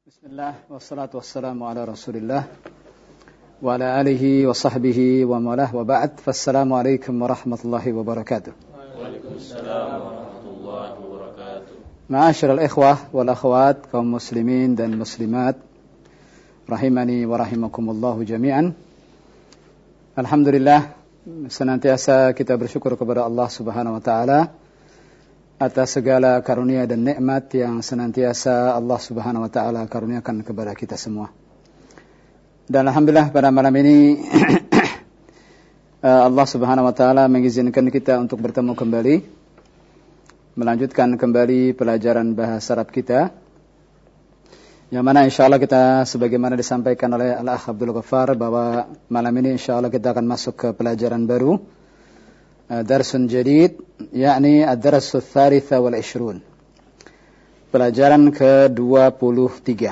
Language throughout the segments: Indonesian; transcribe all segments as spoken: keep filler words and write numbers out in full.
Bismillah, wassalatu wassalamu ala rasulillah wa ala alihi wa sahbihi wa malah wa ba'd. Fassalamualaikum warahmatullahi wabarakatuh. Waalaikumsalam warahmatullahi wabarakatuh. Ma'asyiral ikhwah wal akhwat, kaum muslimin dan muslimat rahimani wa rahimakumullahu jami'an. Alhamdulillah, senantiasa kita bersyukur kepada Allah Subhanahu wa taala atas segala karunia dan nikmat yang senantiasa Allah Subhanahu wa taala karuniakan kepada kita semua. Dan alhamdulillah pada malam ini Allah Subhanahu wa taala mengizinkan kita untuk bertemu kembali, melanjutkan kembali pelajaran bahasa Arab kita, yang mana insyaallah kita sebagaimana disampaikan oleh Al-Akh Abdul Ghaffar bahwa malam ini insyaallah kita akan masuk ke pelajaran baru, darsun jadid, yakni ad-darsu tsalitsa wal ishrun, pelajaran ke dua puluh tiga.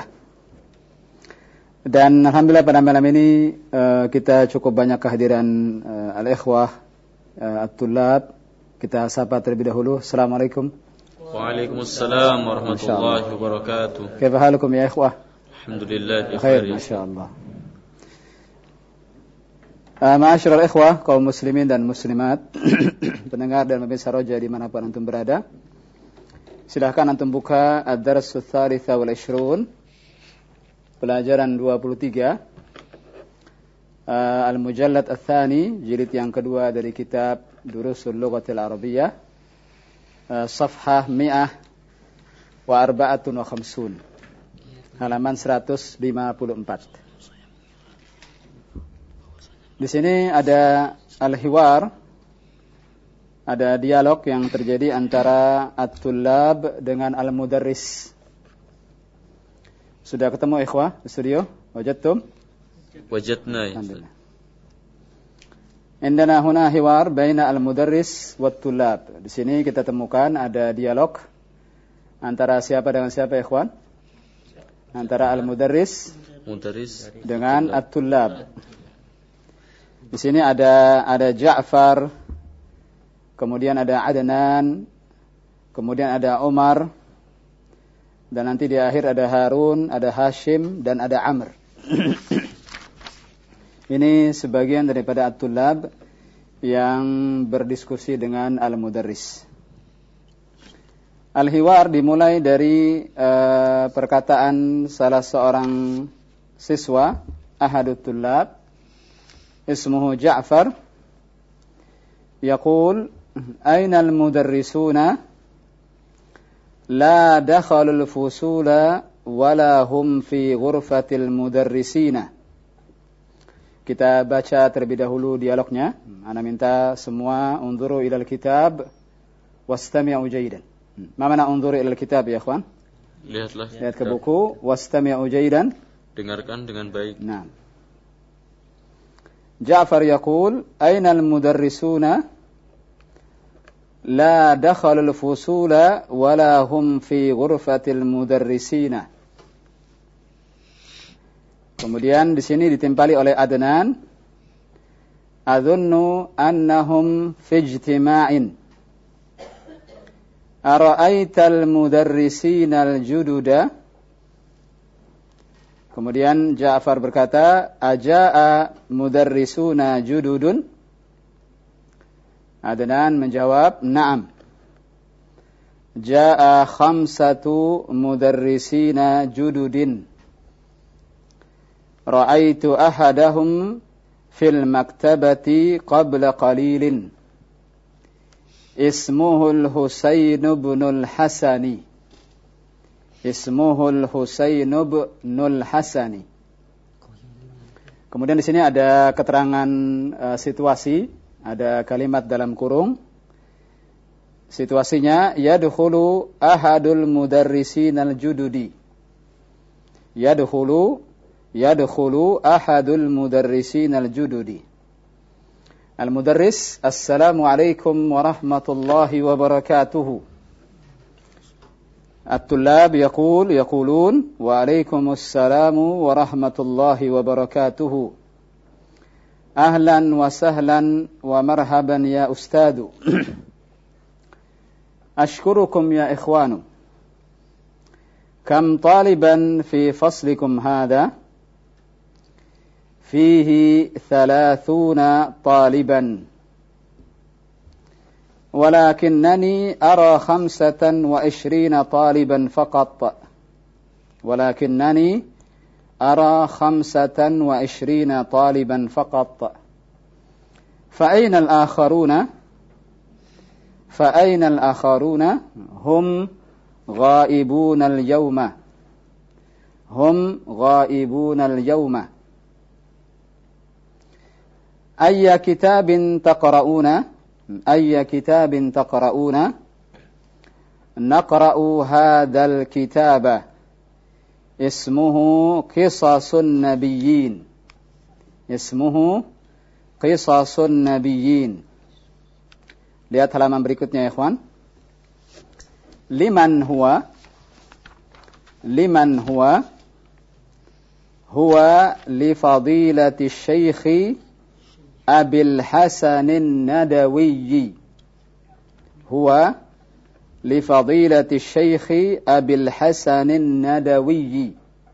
Dan alhamdulillah pada malam ini uh, kita cukup banyak kehadiran uh, al-ikhwah uh, at-tullab. Kita sapa terlebih dahulu. Assalamualaikum. Waalaikumsalam warahmatullahi wabarakatuh. Kaifa halukum ya ikhwah? Alhamdulillah bi khair, masyaallah. Uh, Ma'asyiral ikhwah, kaum muslimin dan muslimat, pendengar dan pemirsa Roja dimanapun antum berada, silahkan antum buka ad-darsu tsalitsa wal ishrun, pelajaran dua puluh tiga, uh, al-mujallad ats-tsani, jilid yang kedua dari kitab Durusul Lughatil Arabiyyah, uh, safhah mi'ah wa arba'atun wa khamsun, halaman seratus lima puluh empat. Di sini ada al-hiwar, ada dialog yang terjadi antara at-tullab dengan al-mudarris. Sudah ketemu ikhwah di studio? Wajadtum? Wajadna. Alhamdulillah. Indana huna hiwar baina al-mudarris wat-tullab. Di sini kita temukan ada dialog antara siapa dengan siapa ikhwan? Antara al-mudarris Mudarris dengan at-tullab. Di sini ada ada Ja'far, kemudian ada Adnan, kemudian ada Umar, dan nanti di akhir ada Harun, ada Hashim, dan ada Amr. Ini sebagian daripada at-tullab yang berdiskusi dengan al-mudarris. Al-hiwar dimulai dari uh, perkataan salah seorang siswa, ahadut tullab, اسمه جعفر، يقول أين المدرسون لا دخلوا الفصول ولا هم في غرفة المدرسين. Kita baca terlebih dahulu dialognya. Ana minta semua unzuru ilal kitab wastami'u jaydan. Ma mana unzuru ilal kitab ya ikhwan? Lihatlah. Lihat ke buku, wastami'u jaydan. Dengarkan dengan baik. Nah. جعفر يقول أين المدرسون لا دخلوا الفصول ولا هم في غرفة المدرسين. Kemudian di sini ditimpali oleh Adnan, أظن أنهم في اجتماع أرأيت المدرسين الجدد. Kemudian Ja'far berkata, Aja'a mudarrisuna jududun. Adnan menjawab, Naam. Ja'a khamsatu mudarrisina jududin. Ra'aitu ahadahum fil maktabati qabla qalilin. Ismuhul Husain ibnul Hasani. Ismuhul Husain ibnul Hasani. Kemudian di sini ada keterangan uh, situasi, ada kalimat dalam kurung. Situasinya, yadkhulu ahadul mudarrisinal jududi. Yadkhulu yadkhulu ahadul mudarrisinal jududi. Al-mudarris, assalamualaikum warahmatullahi wabarakatuh. الطلاب يقول يقولون وعليكم السلام ورحمة الله وبركاته. أهلا وسهلا ومرحبا يا أستاذ. أشكركم يا إخوان. كم طالبا في فصلكم هذا؟ فيه ثلاثون طالبا ولكنني أرى خمسة وعشرين طالبا فقط ولكنني أرى خمسة وعشرين طالبا فقط فأين الآخرون؟ فأين الآخرون؟ هم غائبون اليوم هم غائبون اليوم أي كتاب تقرؤون؟ أي كتاب تقرؤون؟ نقرأ هذا الكتاب اسمه قصص النبيين اسمه قصص النبيين. Lihat halaman berikutnya ya ikhwan. Liman huwa? Liman huwa? Huwa li fadilati syekhi Abil Hasanin Nadawi. Huwa li fadilati syekhi Abil Hasanin Nadawi.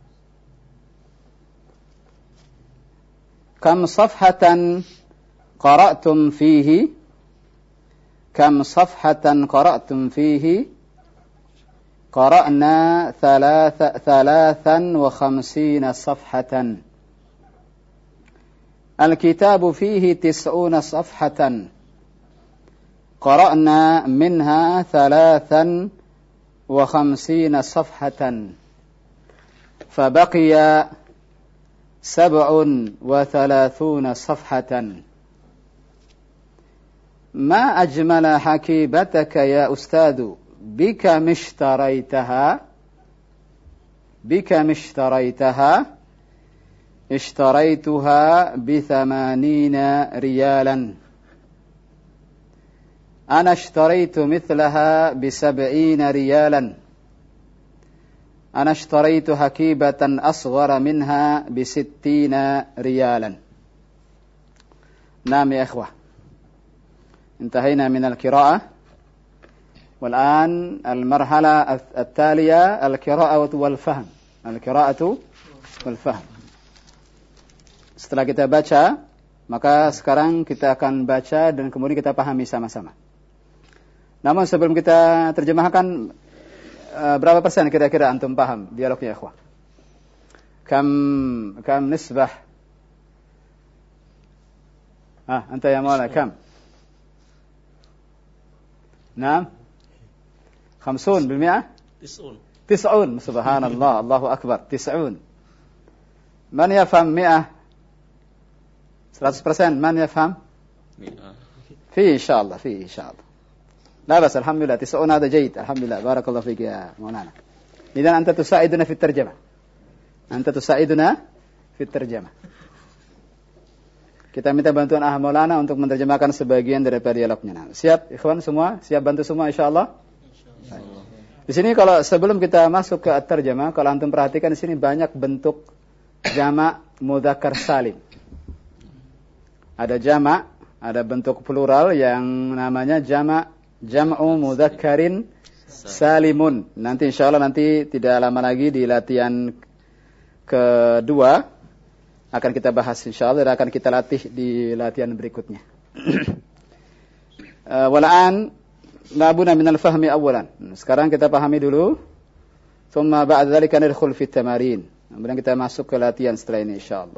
Kam safhatan qara'tum fihi? كم صفحة قرأتم فيه؟ قرأنا ثلاث ثلاثا وخمسين صفحة. الكتاب فيه تسعون صفحة قرأنا منها ثلاثا وخمسين صفحة فبقي سبع وثلاثون صفحة. ما أجمل حكيبتك يا أستاذ بكم اشتريتها؟ بكم اشتريتها؟ اشتريتها بثمانين ريالا. أنا اشتريت مثلها بسبعين ريالا. أنا اشتريت حكيبة أصغر منها بستين ريالا. نعم يا إخوة، انتهينا من القراءة والآن المرحلة التالية القراءة والفهم. القراءة والفهم. Setelah kita baca, maka sekarang kita akan baca dan kemudian kita pahami sama-sama. Namun sebelum kita terjemahkan, berapa persen kira-kira antum paham dialognya ya ikhwah? Kam kam nisbah? Ah, anta ya maula kam? نعم خمسون بالمئة تسعون تسعون سبحان الله الله أكبر تسعون. من يفهم مئة؟ سرطة برسنت من يفهم؟ مئة فيه إن شاء الله فيه إن شاء الله. لا بس الحمد لله تسعون هذا جيد الحمد لله بارك الله فيك يا مولانا. إذن أنت تساعدنا في الترجمة أنت تساعدنا في الترجمة. Kita minta bantuan Ah Maulana untuk menerjemahkan sebagian daripada dialognya. Nah, siap ikhwan semua? Siap bantu semua insyaallah? Insyaallah. Di sini kalau sebelum kita masuk ke at-tarjamah, kalau antum perhatikan di sini banyak bentuk jamak mudzakkar salim. Ada jamak, ada bentuk plural yang namanya jamak jam'u mudzakkarin salimun. Nanti insyaallah nanti tidak lama lagi di latihan kedua akan kita bahas insyaallah dan akan kita latih di latihan berikutnya. Wala'an labuna minal fahmi awalan. Sekarang kita pahami dulu. Thumma ba'da dzalika nadkhul fit tamarin. Kemudian kita masuk ke latihan setelah ini insyaallah.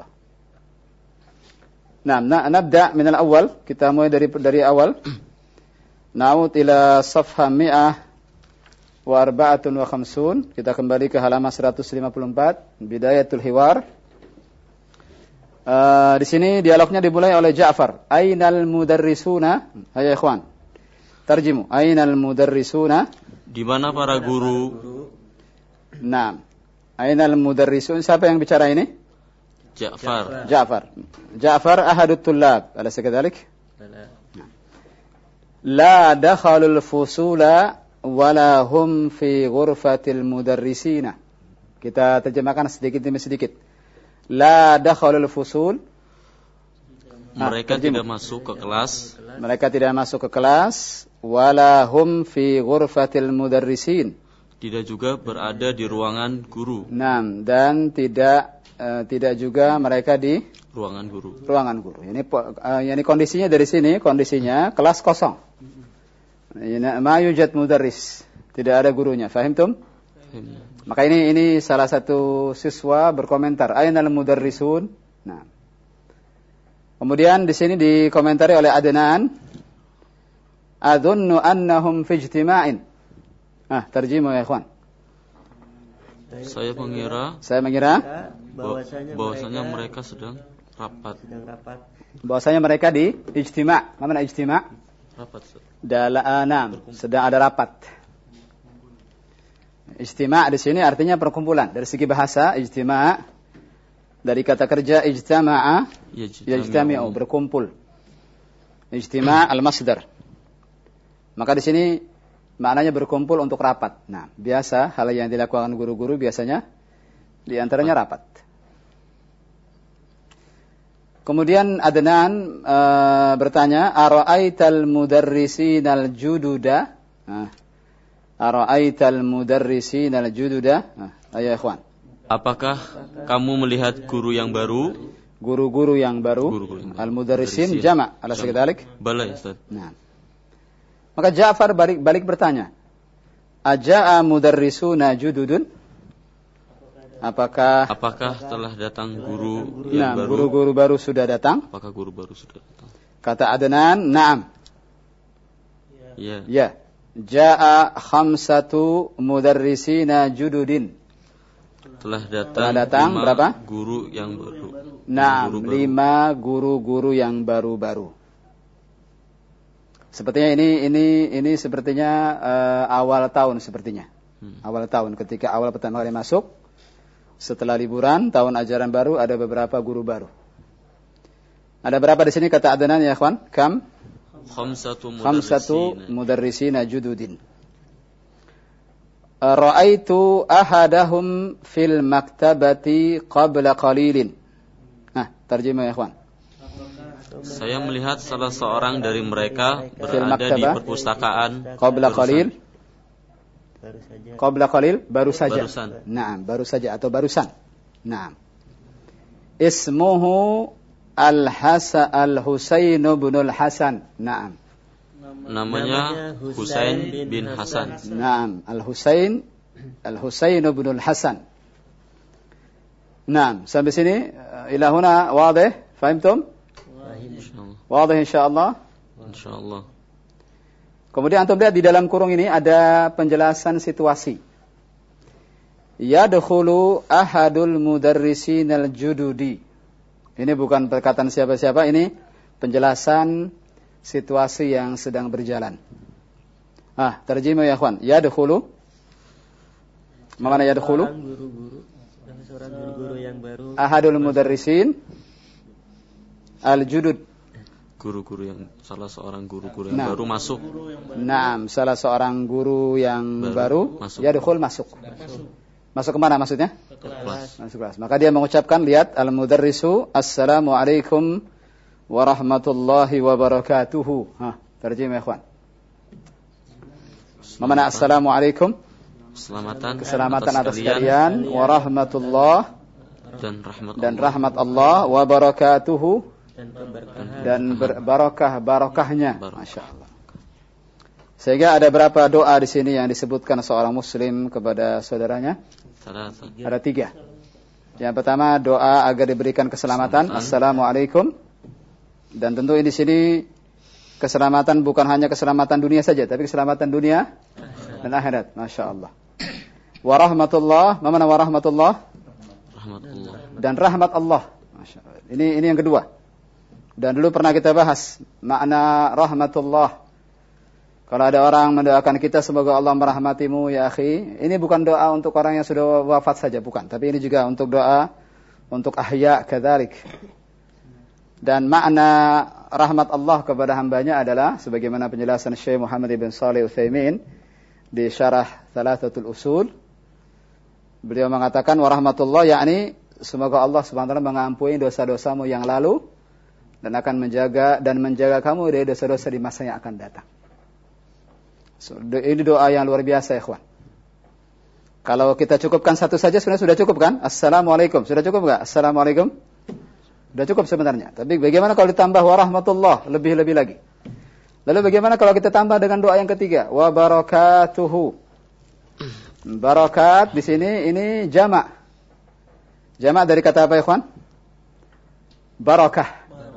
Nah, nabda minal awal. Kita mulai dari dari awal. Na'ud ila safha mi'ah wa arba'atun wa khamsun. Kita kembali ke halaman seratus lima puluh empat. Bidayatul hiwar. Uh, di sini dialognya dimulai oleh Ja'far. Ainal mudarrisuna? Hai ikhwan. Tarjimu. Ainal mudarrisuna? Di mana para guru? Naam. Ainal mudarrisun? Siapa yang bicara ini? Ja'far. Ja'far. Ja'far ahadut tullab. Alaysa kadzalik? La dakhalul fusula wala hum fi ghurfatil mudarrisina. Kita terjemahkan sedikit demi sedikit. La dakhalul fusul. Mereka nah, tidak masuk ke kelas. Mereka tidak masuk ke kelas. Wala hum fi ghurfatil mudarrisin. Tidak juga berada di ruangan guru. Nah, dan tidak uh, tidak juga mereka di ruangan guru. Ruangan guru. Ini uh, ini kondisinya dari sini, kondisinya kelas kosong. Ini ma yujad mudarris. Tidak ada gurunya. Fahimtum? Fahim. Maka ini ini salah satu siswa berkomentar, "Ainal mudarrisun?" Nah. Kemudian di sini dikomentari oleh Adnan, "Adhunnu annahum fi ijtima'in." Ah, terjemah ya, ikhwan. Saya mengira Saya mengira bahwasanya, bahwasanya mereka, mereka sedang rapat. Sedang rapat. Bahwasanya mereka di ijtima'. Mana ijtima'? Rapat. Dalam sedang ada rapat. Ijtima' di sini artinya perkumpulan. Dari segi bahasa ijtima' dari kata kerja ijtama'a yajtami'u, berkumpul. Ijtima' al-masdar. Maka di sini maknanya berkumpul untuk rapat. Nah, biasa hal yang dilakukan guru-guru biasanya di antaranya rapat. Kemudian Adnan e, bertanya, "Ara'aital mudarrisinal jududa?" Nah, "Ara'aital mudarrisinal jududa?" Nah, ayo ikhwan. Apakah kamu melihat guru yang baru? Guru-guru yang baru. Guru-guru yang baru. Al-mudarrisin jama', ala sekadalik? Bala, Ustaz. Nah. Maka Ja'far balik balik bertanya, "Aja'a mudarrisuna jududun?" Apakah Apakah telah datang guru yang nah, baru? Guru-guru baru sudah datang? Apakah guru baru sudah datang? Kata Adnan, "Na'am." Ya. Ya. Ja'a khamsatu mudarrisina jududin. Telah datang, telah datang lima berapa? Guru yang baru. Nah, guru lima guru-guru yang baru-baru. Sepertinya ini ini ini sepertinya uh, awal tahun sepertinya. Hmm. Awal tahun ketika awal pertama kali masuk, setelah liburan tahun ajaran baru ada beberapa guru baru. Ada berapa di sini kata Adnan ya, ikhwan? Kam? Khamsatu mudarrisina. Khamsatu mudarrisina jududin. Ra'aitu ahadahum fil maktabati qabla qalilin. Nah, terjemah ya, ikhwan. Saya melihat salah seorang dari mereka berada di perpustakaan qabla qalil. Baru saja. Qabla qalil, baru saja. Barusan. Naam, baru saja atau barusan. Naam. Ismuhu Al-Hasan Al-Husain bin Al-Hasan. Naam. Namanya Husain bin Hasan. Naam, Al-Husain Al-Husain bin Al-Hasan. Naam, sampai sini ila huna wadih? Fahimtum? Wadih insyaallah? Insyaallah. Kemudian antum lihat di dalam kurung ini ada penjelasan situasi. Yadkhulu ahadul mudarrisin al-jududi. Ini bukan perkataan siapa-siapa, ini penjelasan situasi yang sedang berjalan. Ah, terjemah ya ikhwan. Yadkhulu. Mana yadkhulu? Guru-guru, seorang guru-guru yang baru. Ahadul mudarrisin al-judud. Guru-guru yang salah seorang guru-guru yang nah. baru masuk. Naam, salah seorang guru yang baru, baru yadkhul masuk. Masuk. Masuk kemana maksudnya? Ke kelas. Masuk kelas. Maka dia mengucapkan, lihat, al-mudarrisu assalamualaikum warahmatullahi wabarakatuhu. Ha, terjemah ikhwan. Mana assalamualaikum? Keselamatan, keselamatan atas kalian, warahmatullah dan rahmat dan Allah. rahmat Allah wabarakatuhu dan berbarakah barakahnya. Masya Allah. Sehingga ada berapa doa di sini yang disebutkan seorang muslim kepada saudaranya? Salasa. Ada tiga. Yang pertama doa agar diberikan keselamatan. Assalamualaikum. Dan tentu di sini keselamatan bukan hanya keselamatan dunia saja, tapi keselamatan dunia dan akhirat. Masya Allah. Warahmatullah. Mana warahmatullah? Rahmatullah. Dan rahmat Allah. Masya Allah. Ini ini yang kedua. Dan dulu pernah kita bahas makna rahmatullah. Kalau ada orang mendoakan kita semoga Allah merahmatimu ya akhi, ini bukan doa untuk orang yang sudah wafat saja, bukan, tapi ini juga untuk doa untuk ahya kadzalik. Dan makna rahmat Allah kepada hambanya adalah sebagaimana penjelasan Syekh Muhammad ibn Shalih Utsaimin di syarah Thalathatul Usul. Beliau mengatakan warahmatullah yakni semoga Allah Subhanahu wa taala mengampuni dosa-dosamu yang lalu dan akan menjaga dan menjaga kamu dari dosa-dosa di masa yang akan datang. So, do, ini doa yang luar biasa, ikhwan. Kalau kita cukupkan satu saja sebenarnya sudah cukup kan? Assalamualaikum. Sudah cukup enggak? Assalamualaikum. Sudah cukup sebenarnya. Tapi bagaimana kalau ditambah warahmatullah, lebih-lebih lagi? Lalu bagaimana kalau kita tambah dengan doa yang ketiga? Wa barakatuhu. Barakat di sini ini jamak. Jamak dari kata apa, ikhwan? Barakah.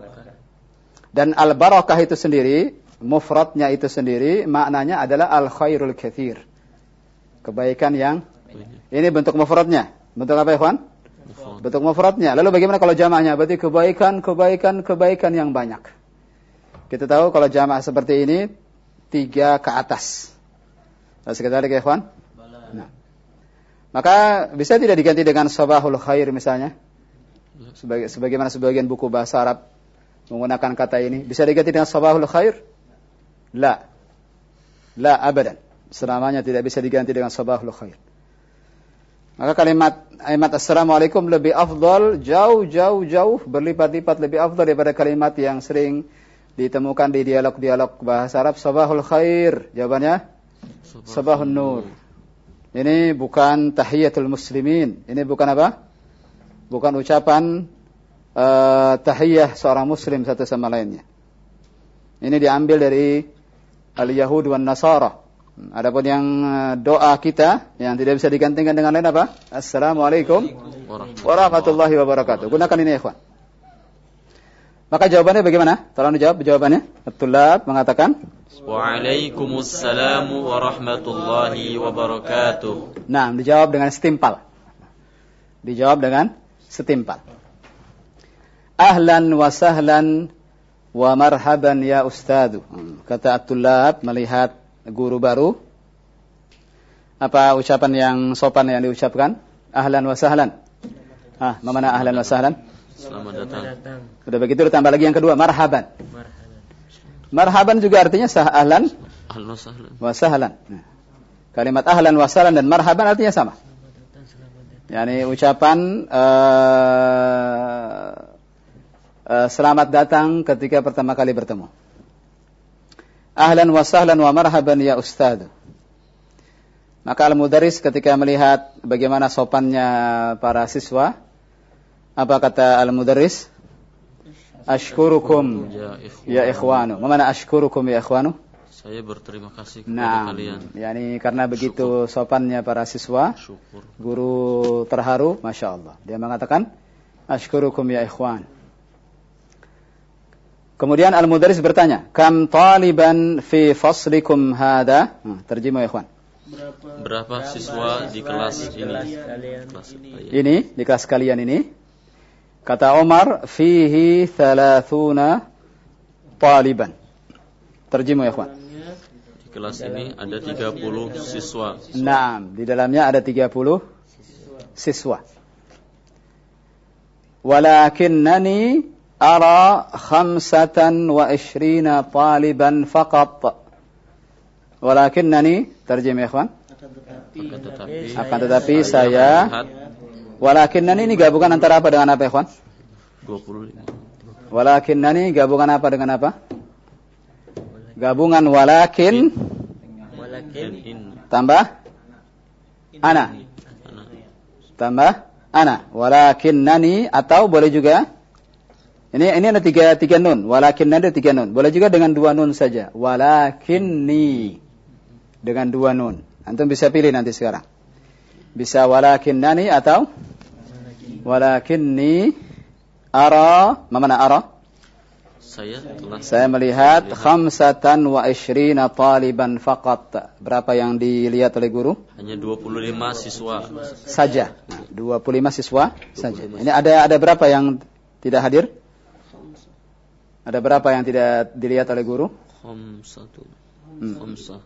Dan al-barakah itu sendiri, mufradnya itu sendiri, maknanya adalah al-khairul katsir. Kebaikan yang ini bentuk mufradnya. Bentuk apa, ikhwan? Mufrad. Bentuk mufradnya. Lalu bagaimana kalau jamaknya? Berarti kebaikan, kebaikan, kebaikan yang banyak. Kita tahu kalau jamak seperti ini tiga ke atas. Lalu sekitar lagi, ikhwan? Nah. Maka bisa tidak diganti dengan sabahul khair misalnya? Sebagai, sebagaimana sebagian buku bahasa Arab menggunakan kata ini. Bisa diganti dengan sabahul khair? La. La abadan. Selamanya tidak bisa diganti dengan sabahul khair. Maka kalimat kalimat assalamualaikum lebih afdal, jauh jauh jauh berlipat-lipat lebih afdal daripada kalimat yang sering ditemukan di dialog-dialog bahasa Arab, sabahul khair. Jawabannya sabahun nur. Ini bukan tahiyatul muslimin. Ini bukan apa? Bukan ucapan uh, tahiyah seorang muslim satu sama lainnya. Ini diambil dari al-Yahud wan Nasara. Adapun yang doa kita yang tidak bisa digantikan dengan lain apa? Assalamualaikum warahmatullahi wabarakatuh. Gunakan ini, ikhwan. Maka jawabannya bagaimana? Tolong dijawab jawabannya. At-Tullab mengatakan Waalaikumsalam warahmatullahi wabarakatuh. Nah, dijawab dengan setimpal. Dijawab dengan setimpal. Ahlan wa sahlan wa marhaban ya ustadu. Kata At-Tullab melihat guru baru. Apa ucapan yang sopan yang diucapkan? Ahlan wa sahlan. Ah, mana ahlan wa sahlan? Selamat datang. Sudah begitu ditambah lagi yang kedua, marhaban. Marhaban juga artinya sah ahlan wa sahlan. Nah, kalimat ahlan wa sahlan dan marhaban artinya sama. Yani ucapan uh, uh, selamat datang ketika pertama kali bertemu. Ahlan wa sahlan wa marhaban ya ustaz. Maka al-mudarris ketika melihat bagaimana sopannya para siswa, apa kata al-mudarris? Ashkurukum ya ikhwanu. Mana ashkurukum ya ikhwanu? Saya berterima kasih kepada nah, kalian. Yani karena begitu sopannya para siswa, syukur. Guru terharu, masya Allah. Dia mengatakan ashkurukum ya ikhwan. Kemudian al-mudarris bertanya, kam taliban fi faslikum hada? Nah, terjemah ya ikhwan. Berapa siswa di kelas ini? Kelas ini di kelas kalian ini. Kata Omar, fihi thalathuna taliban. Terjemah ya ikhwan. Di kelas ini ada tiga puluh siswa. Nah, di dalamnya ada tiga puluh siswa. Walakinnani ara khamsatan wa ishrina taliban faqat. Walakinnani, terjemah ya ikhwan. Akan tetapi, akan tetapi saya, walakinnani ini gabungan antara apa dengan apa ikhwan? dua puluh lima. Walakinnani gabungan apa dengan apa? Gabungan walakin tambah ana. Tambah ana. Walakinnani atau boleh juga ini ini ada tiga tiga nun. Walakinnani ada tiga nun. Boleh juga dengan dua nun saja. Walakinni dengan dua nun. Antum bisa pilih nanti sekarang. Bisa walakinnani atau walakinni ara. Mana ara? Saya telah Saya melihat khamsatan wa ishrina taliban faqat. Berapa yang dilihat oleh guru? Hanya dua puluh lima siswa saja. Nah, dua puluh lima siswa saja. Ini ada ada berapa yang tidak hadir? Ada berapa yang tidak dilihat oleh guru? Khamsatu. Hmm. Khamsah.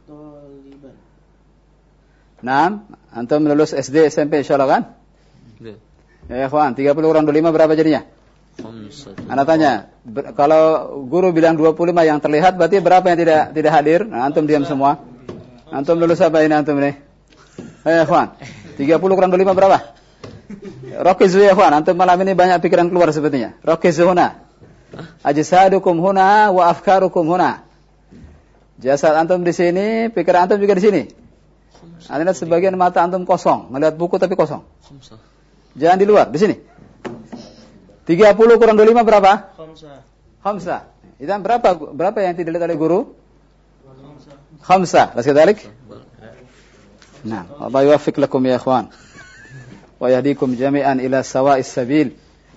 Nah, antum lulus S D, S M P insyaallah kan? Ya. Ya, ikhwan, tiga puluh kurang dua puluh lima berapa jadinya? Khamsatu. Anda tanya, ber, kalau guru bilang dua puluh lima yang terlihat, berarti berapa yang tidak tidak hadir? Nah, antum diam semua. Antum lulus apa ini antum ini? Eh, ikhwan, tiga puluh kurang dua puluh lima berapa? Rakizu ya ikhwan, antum malam ini banyak pikiran keluar sepertinya. Rakizu huna. Ajsadukum huna wa afkarukum huna. Jasad antum di sini, pikiran antum juga di sini. Anda lihat sebagian mata antum kosong, ngelihat buku tapi kosong. Khamsah. Jangan di luar, di sini. tiga puluh kurang dua puluh lima berapa? Khamsah. Khamsah. Itu berapa berapa yang tidak dilihat oleh guru? Khamsah. Las kedalik? Nah, Allah yuwaffiq lakum ya ikhwan. Wa yahdikum jami'an ila sawa'is sabil.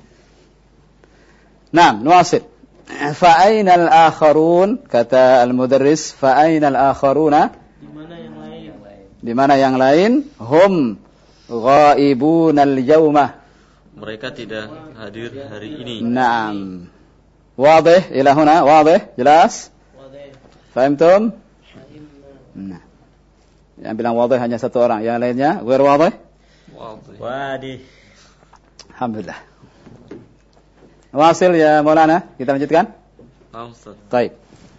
Naam, nuwasil. Fa aina al-akharun? Kata al-mudarris, fa aina al-akharuna? Di mana yang lain? Di mana yang lain? Hum ghaibun al-yawma. Mereka tidak hadir hari ini. Naam. Wadih ila huna? Wadih? Jelas? Fahimtum? Nah. Yang bilang wadih hanya satu orang, yang lainnya ghair wadih? Wadih. Wadih. Alhamdulillah. Wasil ya Maulana, kita lanjutkan. Khamsah. Baik.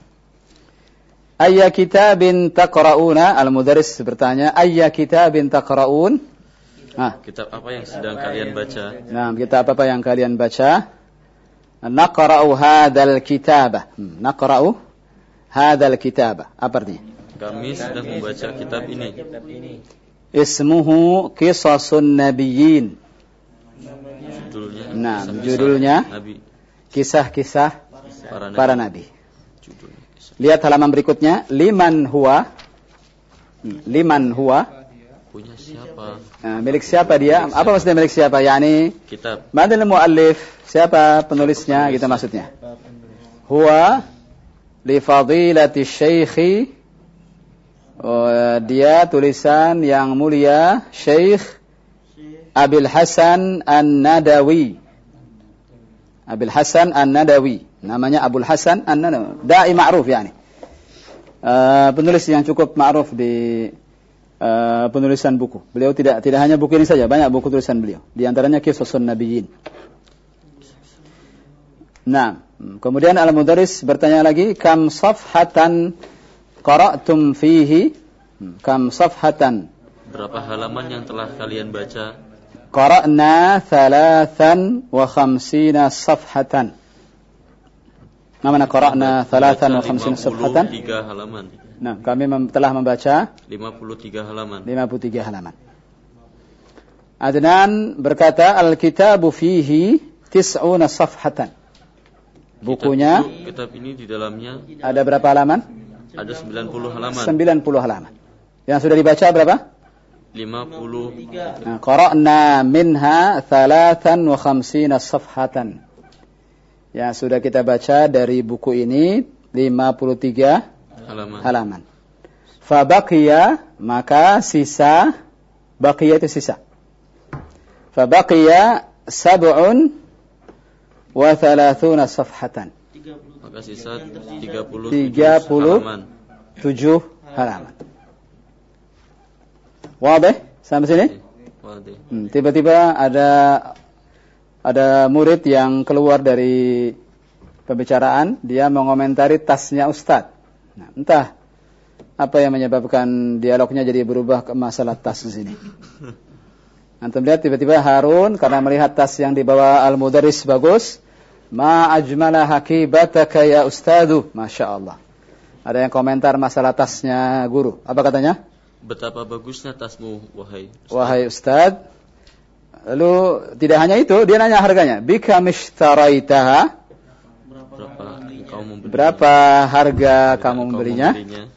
Ayya kitabin taqra'una? Al-mudarris bertanya, ayya kitabin taqra'un? Nah, Kitab apa yang sedang kalian baca? nah, kitab apa yang kalian baca? Naqra'u hadzal kitaba. Hmm, naqra'u hadzal kitaba. Apa artinya? Kami sedang membaca kitab ini. Kitab ini. Ismuhu Qisasun Nabiyyin. Judulnya. Nah, kisah-kisah judulnya Nabi. Kisah-kisah Para Nabi. para nabi. Judulnya. kisah. Lihat halaman berikutnya, liman huwa? Hmm, Liman huwa? Punya siapa? Nah, milik siapa dia? Milik Apa siapa? maksudnya milik siapa? Yani Kitab. madal muallif, siapa penulisnya gitu maksudnya. Huwa li fadilati syekhi, oh, dia tulisan yang mulia Syekh Abil Hasan An-Nadawi. Abil Hasan An-Nadawi. Namanya Abul Hasan An-Nadawi. Dai ma'ruf yani. Uh, penulis yang cukup ma'ruf di uh, penulisan buku. Beliau tidak tidak hanya buku ini saja, banyak buku tulisan beliau. Di antaranya Qisasun Nabiyyin. Nah, kemudian Al-Mudarris bertanya lagi, kam safhatan qara'tum fihi? Kam safhatan? Berapa halaman yang telah kalian baca? Qara'na thalathan wa khamsina safhatan. Apa makna qara'na thalathan wa khamsina safhatan? lima puluh tiga halaman. Nah, kami mem- telah membaca lima puluh tiga halaman. lima puluh tiga halaman. Adnan berkata, al-kitabu fihi tis'una safhatan. Bukunya Kitab, kitab ini di dalamnya ada berapa halaman? ada sembilan puluh halaman. sembilan puluh halaman. Yang sudah dibaca berapa? lima puluh tiga. Nah, qara'na minha thalathan wa khamsina safhatan. Yang sudah kita baca dari buku ini lima puluh tiga halaman. halaman. Fa baqiya, maka sisa, baqiya itu sisa. Fa baqiya sab'un wa thalathuna safhatan. Maka sisa tiga puluh tiga puluh halaman. tujuh halaman. Wadih? Sampai sini? Wadih. Hmm, tiba-tiba ada ada murid yang keluar dari pembicaraan, dia mengomentari tasnya Ustadz. Nah, entah apa yang menyebabkan dialognya jadi berubah ke masalah tas di sini. Antum lihat tiba-tiba Harun karena melihat tas yang dibawa Al-Mudarris bagus, ma ajmala hakibataka ya Ustadu, Masya Allah. Ada yang komentar masalah tasnya guru. Apa katanya? Betapa bagusnya tasmu, wahai Ustaz. Wahai Ustaz. Lalu tidak hanya itu, dia nanya harganya. Bika mishtaraitaha? Berapa engkau membeli? Berapa harga kamu membelinya?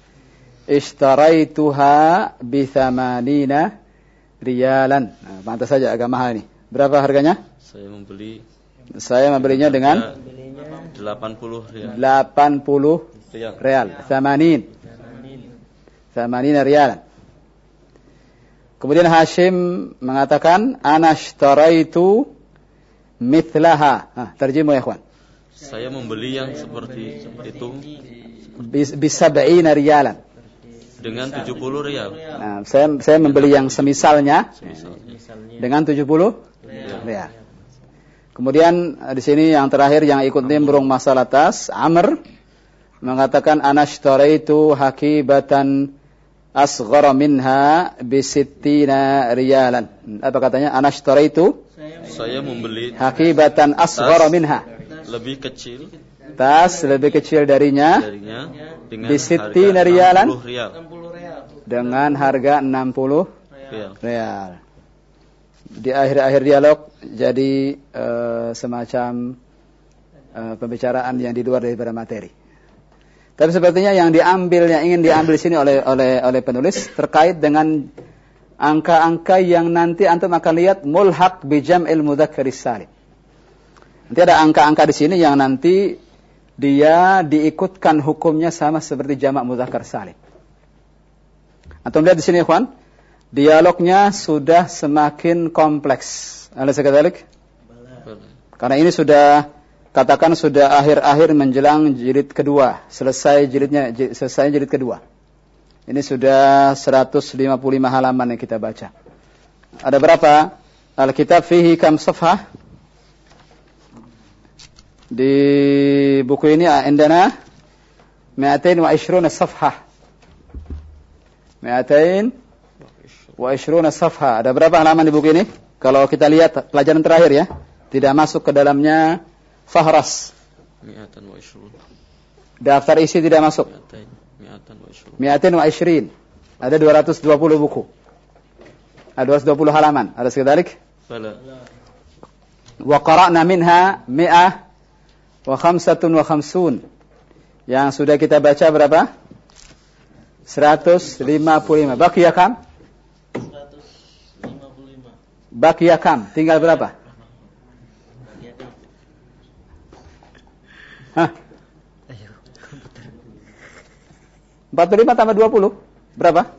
Ishtaraituha bi thamanina riyalan. Nah, pantas saja agak mahal ini. Berapa harganya? Saya membeli Saya membelinya dengan delapan puluh rial. delapan puluh Rial. real. Thamanin. Thamanina riyalan. Kemudian Hashim mengatakan, ana ishtaraitu mithlaha. Nah, terjemah ya, ikhwan. Saya membeli yang seperti itu Bisab'ina riyalan. dengan tujuh puluh rial. Nah, saya saya membeli yang semisalnya Misalnya. dengan tujuh puluh rial. Kemudian di sini yang terakhir yang ikut nimbrung masalah tas, Amr mengatakan, ana ishtaraitu hakibatan asghara minha bisittina riyalan. Apa katanya? Ana ishtaraitu Saya membeli hakibatan asghara minha. lebih kecil Tas lebih kecil darinya darinya dengan bisittina harga riyalan. enam puluh rial. dengan harga enam puluh Real. real. Di akhir-akhir dialog jadi uh, semacam uh, pembicaraan yang di luar daripada materi. Tapi sepertinya yang diambil, yang ingin diambil sini oleh oleh oleh penulis terkait dengan angka-angka yang nanti antum akan lihat mulhaq bi jam'il mudzakkaris salim. Nanti ada angka-angka di sini yang nanti dia diikutkan hukumnya sama seperti jamak mudzakkar salim. Antum lihat di sini, ikhwan, dialognya sudah semakin kompleks. Alaysa kadzalik? Karena ini sudah, katakan sudah akhir-akhir menjelang jilid kedua, selesai jilidnya, selesai jilid kedua. Ini sudah seratus lima puluh lima halaman yang kita baca. Ada berapa? Al-kitab fihi kam safhah? Di buku ini indana mi'atain wa ishruna safhah. mi'atain wa ishruna safhah. Ada berapa halaman di buku ini? Kalau kita lihat pelajaran terakhir ya, tidak masuk ke dalamnya fahras. mi'atan wa ishrun. Daftar isi tidak masuk. mi'atan wa ishrun. mi'atain wa ishrin. Ada dua ratus dua puluh buku. Ada dua ratus dua puluh halaman. Ada sekadalik? Bala. Wa qara'na minha mi'ah wa khamsatun wa khamsun. Yang sudah kita baca berapa? seratus lima puluh lima. Baqiya kam? seratus lima puluh lima. Baqiya kam? Tinggal berapa? Hah? empat puluh lima tambah dua puluh. Berapa?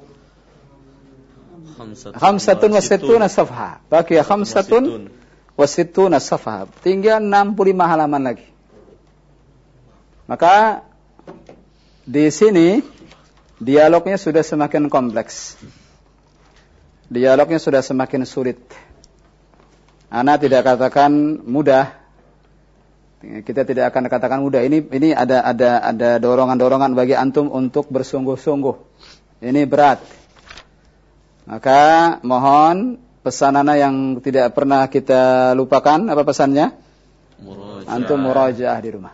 Khamsatun wa sittuna safha. Baqiya khamsatun wa sittuna safha. Tinggal enam puluh lima halaman lagi. Maka di sini dialognya sudah semakin kompleks. Dialognya sudah semakin sulit. Ana tidak katakan mudah. Kita tidak akan katakan mudah. Ini ini ada ada ada dorongan-dorongan bagi antum untuk bersungguh-sungguh. Ini berat. Maka mohon pesan ana yang tidak pernah kita lupakan, apa pesannya? Murajaah. Antum murajaah di rumah.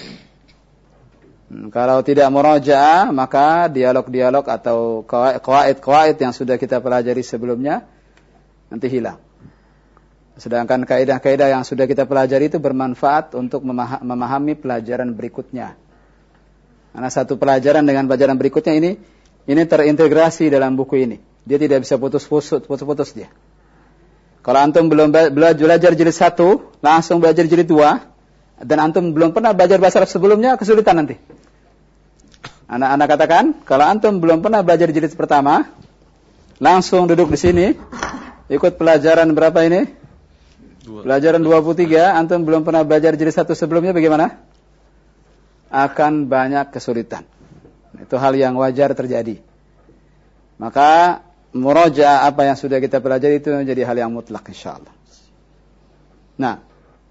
Kalau tidak murajaah, maka dialog-dialog atau qawaid-qawaid yang sudah kita pelajari sebelumnya nanti hilang. Sedangkan kaidah-kaidah yang sudah kita pelajari itu bermanfaat untuk memahami pelajaran berikutnya. Karena satu pelajaran dengan pelajaran berikutnya ini ini terintegrasi dalam buku ini. Dia tidak bisa putus-putus, putus-putus dia. Kalau antum belum belajar jilid satu, langsung belajar jilid dua, dan antum belum pernah belajar bahasa Arab sebelumnya, kesulitan nanti. Anak-anak katakan, kalau antum belum pernah belajar jilid pertama, langsung duduk di sini, ikut pelajaran berapa ini? Dua. Pelajaran dua puluh tiga, antum belum pernah belajar jilid satu sebelumnya, bagaimana? Akan banyak kesulitan. Itu hal yang wajar terjadi. Maka murajaah apa yang sudah kita pelajari itu menjadi hal yang mutlak insyaallah. Nah,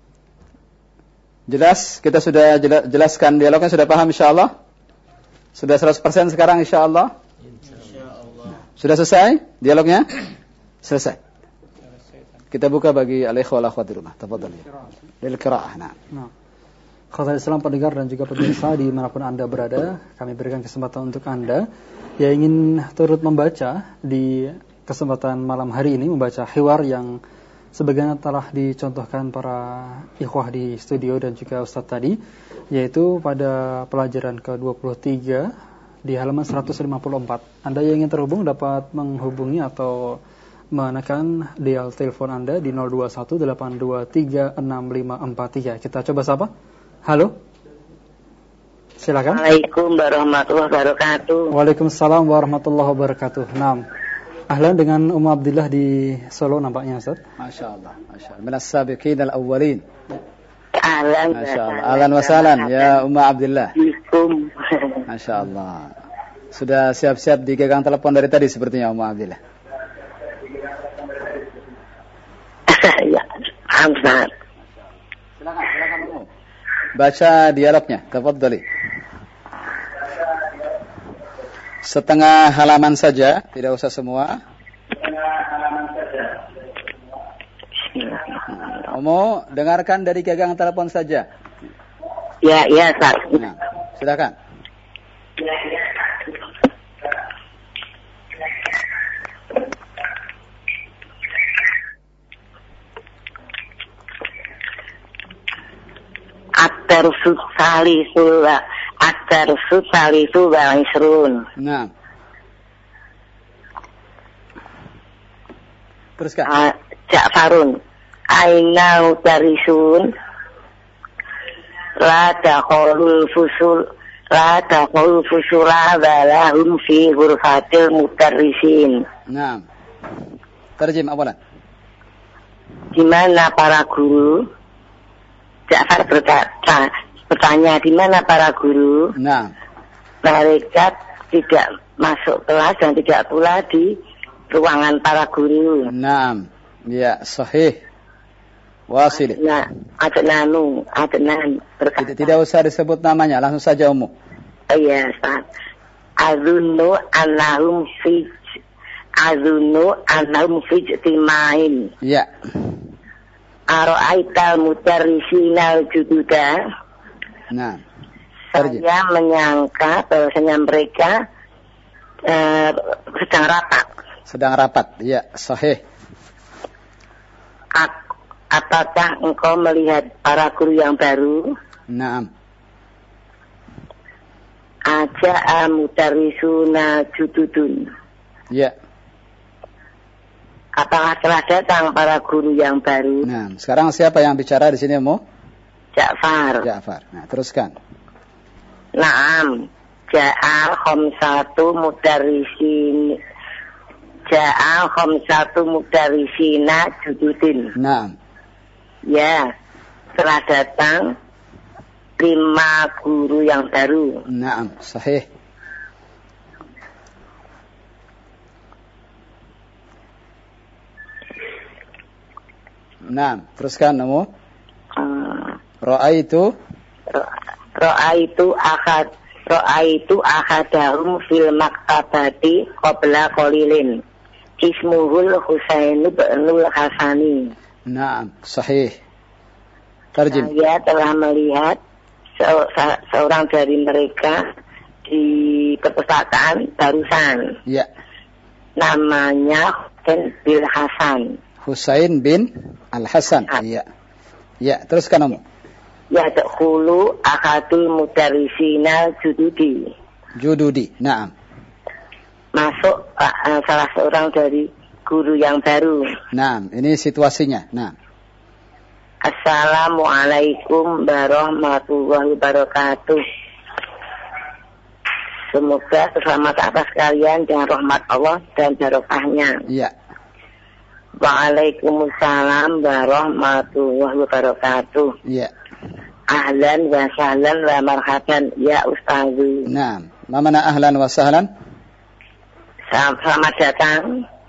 jelas kita sudah jelaskan dialognya, sudah paham insyaallah? Sudah seratus persen sekarang insyaallah? Insyaallah. Sudah selesai dialognya? Selesai. Kita buka bagi al-ikhwah wal akhwat di rumah. Tafadhal. Lil qiraa'ah. Nah. Nah. Khotbah Islam pendengar dan juga pemirsa dimanapun Anda berada, kami berikan kesempatan untuk Anda yang ingin turut membaca di kesempatan malam hari ini, membaca hiwar yang sebagaimana telah dicontohkan para ikhwah di studio dan juga Ustadz tadi, yaitu pada pelajaran ke dua puluh tiga di halaman seratus lima puluh empat. Anda yang ingin terhubung dapat menghubungi atau menekan dial telepon Anda di nol dua satu delapan dua tiga enam lima empat tiga. Kita coba sapa. Halo. Silakan. Assalamualaikum warahmatullahi wabarakatuh. Waalaikumsalam warahmatullahi wabarakatuh. Naam. Ahlan dengan Ummu Abdillah di Solo nampaknya, Ustaz. Masyaallah, masyaallah. Min as-sabiqin al-awwalin. Ahlan. Masyaallah. Ahlan wa sahlan ya Ummu Abdillah. Assalamualaikum. Masyaallah. Sudah siap-siap di gagang telepon dari tadi sepertinya Ummu Abdillah. Ya, Hamzah. Silakan, silakan Ummu. Baca dialognya, tafadhali. Setengah halaman saja, tidak usah semua. Setengah halaman saja. Ummu, dengarkan dari gagang telepon saja. Ya, ya, Ustaz. Nah, silakan. Ad-darsu salisu wa Ad-darsu salisu wa isrun. Nah. Teruskan. Uh, Ja'farun. Aina mudarisun. La taqulul fusul la taqulul fusula walahum fi ghurfatil mudarisin. Nah. Terjem awalan. Di mana para guru? Ja'far berkata, bertanya di mana para guru? Nah. Mereka tidak masuk kelas dan tidak pula di ruangan para guru. Naam. Ya, sahih. Wasil. Nah, Adnanu, Adnan berkata. Tidak, tidak usah disebut namanya, langsung saja umum. Oh iya, Ustaz. Azunnu annahum fi Azunnu annahum fi ijtima'in. Ya. Ara'aital mudarrisina jududa. Nah. Saya menyangka bahwasanya mereka uh, sedang rapat. Sedang rapat, ya, sahih. Apakah engkau melihat para guru yang baru? Naam. Aja'a mudarrisuna jududun. Ya. Apakah telah datang para guru yang baru? Nah, sekarang siapa yang bicara di sini, Mu? Ja'far. Ja'far. Nah, teruskan. Naam. Ja'a khamsatu mudarrisin. Ja'a khamsatu mudarrisina jududin. Naam. Ya, telah datang lima guru yang baru. Naam, sahih. Naam, teruskan Mu. Hmm. Ra'aitu Ra'aitu akad Ra'aitu akadahum fil maktabati qabla qalilin. Ismuhul Husainu ba'nul Hasani. Naam, sahih. Tarjim. Saya telah melihat se- se- seorang dari mereka di perpustakaan barusan. Ya. Namanya Husain bin Hasan. Husain bin Al-Hasan. Iya. Ya, teruskan Mu. Ya dahulu akadul mudarrisina jududi. Jududi. Naam. Masuk uh, salah seorang dari guru yang baru. Naam, ini situasinya. Naam. Assalamualaikum warahmatullahi wabarakatuh. Semoga keselamatan atas kalian dengan rahmat Allah dan barokahnya. Iya. Waalaikumsalam warahmatullahi wabarakatuh. Iya. Ahlan wa sahlan wa marhaban ya Ustazu. Naam. Ma mana ahlan wa sahlan? Selamat datang.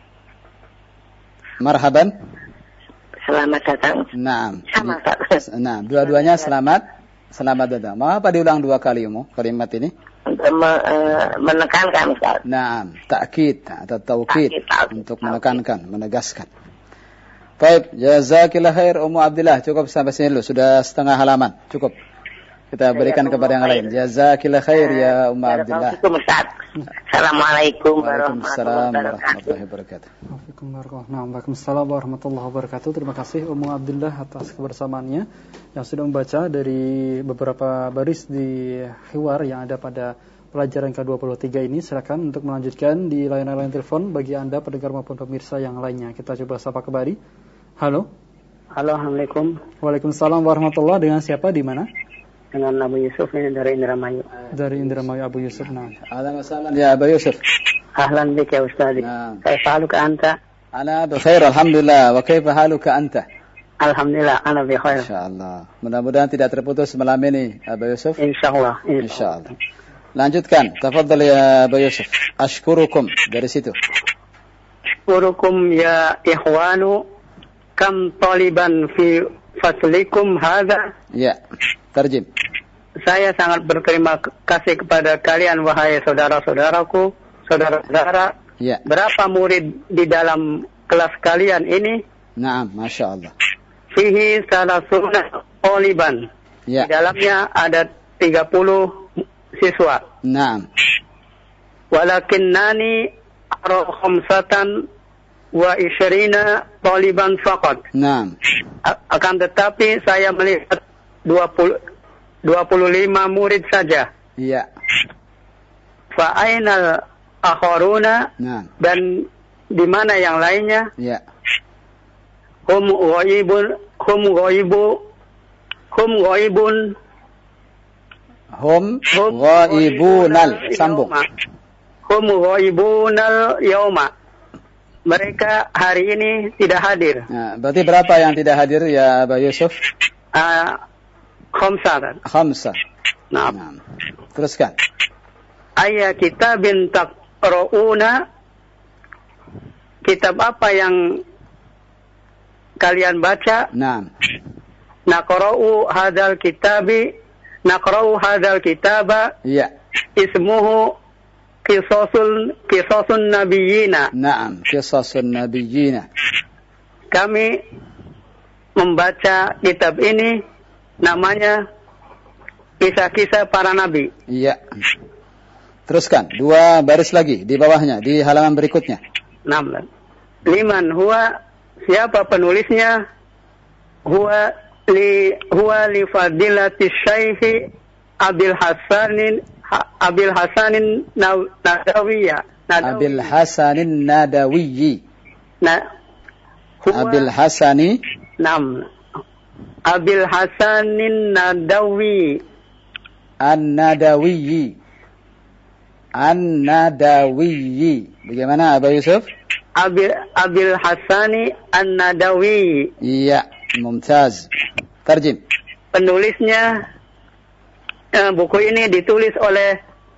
Marhaban. Selamat datang. Naam. Sama Ustaz. Nah, dua-duanya selamat. Selamat datang. Mau apa diulang dua kali, Mu? Kalimat ini? Untuk me- uh, menekankan Ustaz. Naam, ta'kid atau taukid Ta'kid, ta'kid, untuk ta'kid. menekankan, menegaskan. Baik, jazakillah khair Ummu Abdillah. Cukup sampai sini dulu, sudah setengah halaman. Cukup. Kita berikan kepada yang lain. Jazakillah khair ya Ummu Abdillah. Assalamualaikum Waalaikumsalam warahmatullahi warahmatullahi wabarakatuh. Waalaikumsalam warahmatullahi wabarakatuh. Terima kasih Ummu Abdillah atas kebersamaannya yang sudah membaca dari beberapa baris di hiwar yang ada pada pelajaran ke dua puluh tiga ini. Silakan untuk melanjutkan di layanan-layanan telepon bagi Anda pendengar maupun pemirsa yang lainnya. Kita coba sapa kembali. Halo. Halo, Assalamualaikum. Waalaikumsalam warahmatullahi. Dengan siapa, di mana? Dengan Abu Yusuf ini dari Indramayu. Dari Indramayu Abu Yusuf. Nah. Ahlan wa sahlan ya Abu Yusuf. Ahlan bik ya Ustaz. Nah. Kaifa haluka anta? Ana bikhair alhamdulillah. Wa kaifa haluka anta? Alhamdulillah, ana bi khair. Insyaallah. Mudah-mudahan tidak terputus malam ini Abu Yusuf. Insyaallah. Insyaallah. Lanjutkan. Tafadhal ya Abu Yusuf. Ashkurukum dari situ. Ashkurukum ya ikhwanu kam taliban fi faslikum hadha. Ya. Tarjim. Saya sangat berterima kasih kepada kalian wahai saudara-saudaraku, saudara-saudara. Ya. Berapa murid di dalam kelas kalian ini? Naam, Masya Allah. Fihi salasuna taliban. Ya. Di dalamnya ada tiga puluh siswa. Naam. Walakinnani ara khamsatan wa isyrina taliban faqat. Naam. A- akan tetapi saya melihat dua puluh dua puluh lima murid saja. Iya. Fa ainal akharuna? Nah. Dan di mana yang lainnya? Iya. Hum ghaibun hum ghaibu hum ghaibun hum ghaibunal. Sambung. Hum ghaibunal yauma. Mereka hari ini tidak hadir. Nah, berarti berapa yang tidak hadir ya Aba Yusuf? Uh, khamsa. Khamsa. Nah. Nah. Teruskan. Ayya kitabin taqra'una, kitab apa yang kalian baca? Nah. Naqra'u hadzal kitabi, naqra'u hadzal kitaba. Iya. Ismuhu Qisasul Qisasun Nabiyina. Naam, Qisasun Nabiyina. Kami membaca kitab ini, namanya kisah-kisah para nabi. Iya. Teruskan, dua baris lagi di bawahnya, di halaman berikutnya. Enam. Liman huwa, siapa penulisnya? Huwa li huwa li fadilati Syekh Abil Hasanin Abil Hasanin Nadawiyya. Abil Hasanin Nadawiyyi. Nah, Abil Hasani. Nam. Abil Hasanin Nadawi. An-Nadawiyyi. An-Nadawiyyi. Bagaimana Aba Yusuf? Abil Abil Hasani An-Nadawi. Iya, mumtaz. Tarjim. Penulisnya, eh, buku ini ditulis oleh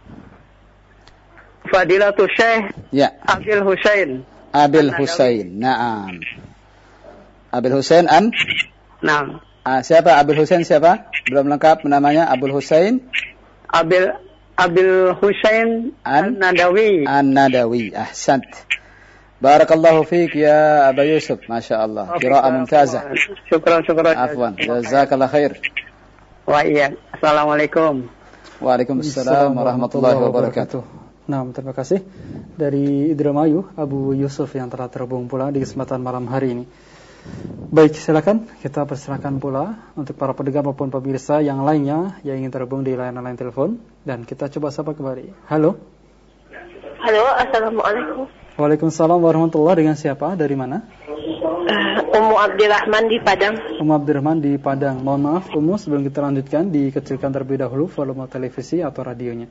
Fadilatul Syekh ya. Abil Husain. Abil Husain. Naam. Abil Husain an? Naam. Ah, siapa Abil Husain siapa? Belum lengkap namanya. Abil Husain Abil Abil Husain An-Nadawi. An-Nadawi. Ahsant. Barakallahu fiik ya Aba Yusuf. Masya Allah. Qiraa'ah mumtazah. Syukran, syukran. Afwan. Jazakallah khair. Wa iya. Assalamualaikum. Waalaikumsalam warahmatullahi wabarakatuh. Nah, terima kasih dari Indramayu Abu Yusuf yang telah terhubung pula di kesempatan malam hari ini. Baik, silakan kita persilakan pula untuk para pendengar maupun pemirsa yang lainnya yang ingin terhubung di layanan line telepon, dan kita coba sapa kembali. Halo. Halo, assalamualaikum. Waalaikumsalam warahmatullahi. Dengan siapa? Dari mana? Uh, Ummu Abdurrahman di Padang. Ummu Abdurrahman di Padang. Mohon maaf Ummu, sebelum kita lanjutkan dikecilkan terlebih dahulu volume televisi atau radionya.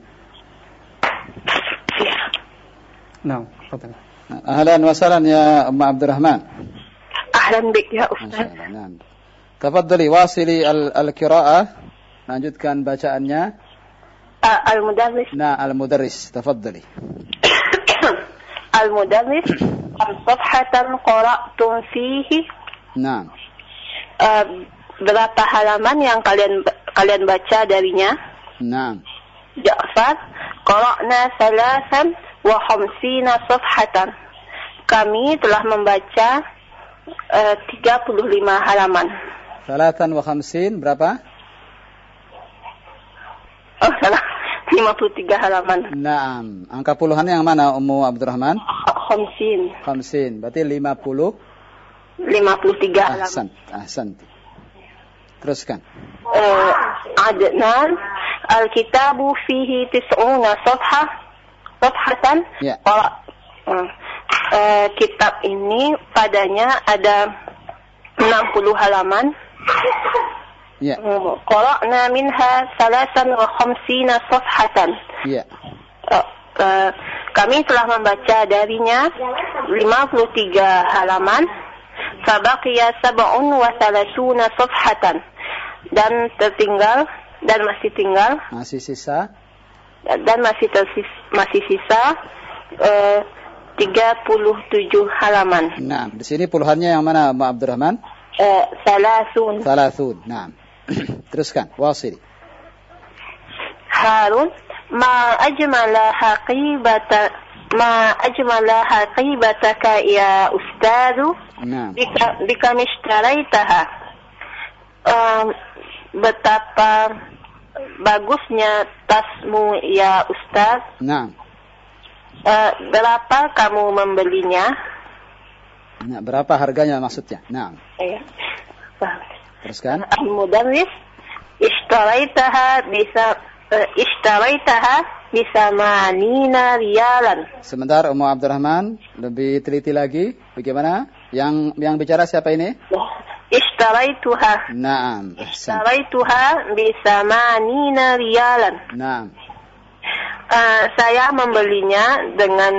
Ya. Nah, katakan. Ahlan wa sahlan ya Ummu Abdurrahman. Ahlan bik ya Ustaz. Naam. Tafadhali wasili al-qiraa'ah. Lanjutkan bacaannya. Uh, al-mudarris. Nah, al-mudarris. Tafadhali. Al-mudarris al-safhatan qara'tum fihi. Nah. Uh, berapa halaman yang kalian kalian baca darinya? Nah. Ja'far, qara'na salasan wa khamsina safhatan. Kami telah membaca uh, tiga puluh lima halaman. Salatan wa khamsin berapa? Oh, salah. lima puluh tiga halaman. Naam. Angka puluhannya yang mana Ummu Abdurrahman? Khamsin. Khamsin. Berarti lima puluh. lima puluh tiga halaman. Ahsan. Ahsan. Teruskan. Uh, Adnan, al-kitabu fihi tis'una safhah. Safhatan. Ya. Kalau uh, uh, kitab ini padanya ada enam puluh halaman. Ya. Qara'na minha salasan wa khamsina safhatan. Ya. Uh, uh, kami telah membaca darinya lima puluh tiga halaman. Sabaqiya sab'un wa salasuna safhatan. Dan tertinggal dan masih tinggal masih sisa dan masih tersis, masih sisa uh, tiga puluh tujuh halaman. Nah, di sini puluhannya yang mana Ummu Abdurrahman? Uh, salasun. Salasun. Nah. Teruskan. Wasili. Harun, ma ajmala haqibata ma ajmala haqibataka ya ustadu. Nah. Bika bika mishtaraitaha. Um, betapa bagusnya tasmu ya ustaz. Nah. Uh, berapa kamu membelinya? Nah, berapa harganya maksudnya? Nah. Iya. Teruskan. Al-mudarris ishtaraitaha bisa uh, ishtaraitaha bisamanina riyalan. Sebentar, Ummu Abdurrahman, lebih teliti lagi. Bagaimana? Yang yang bicara siapa ini? Ishtaraituha. Naam. Ishtaraituha bisamanina riyalan. Naam. Uh, saya membelinya dengan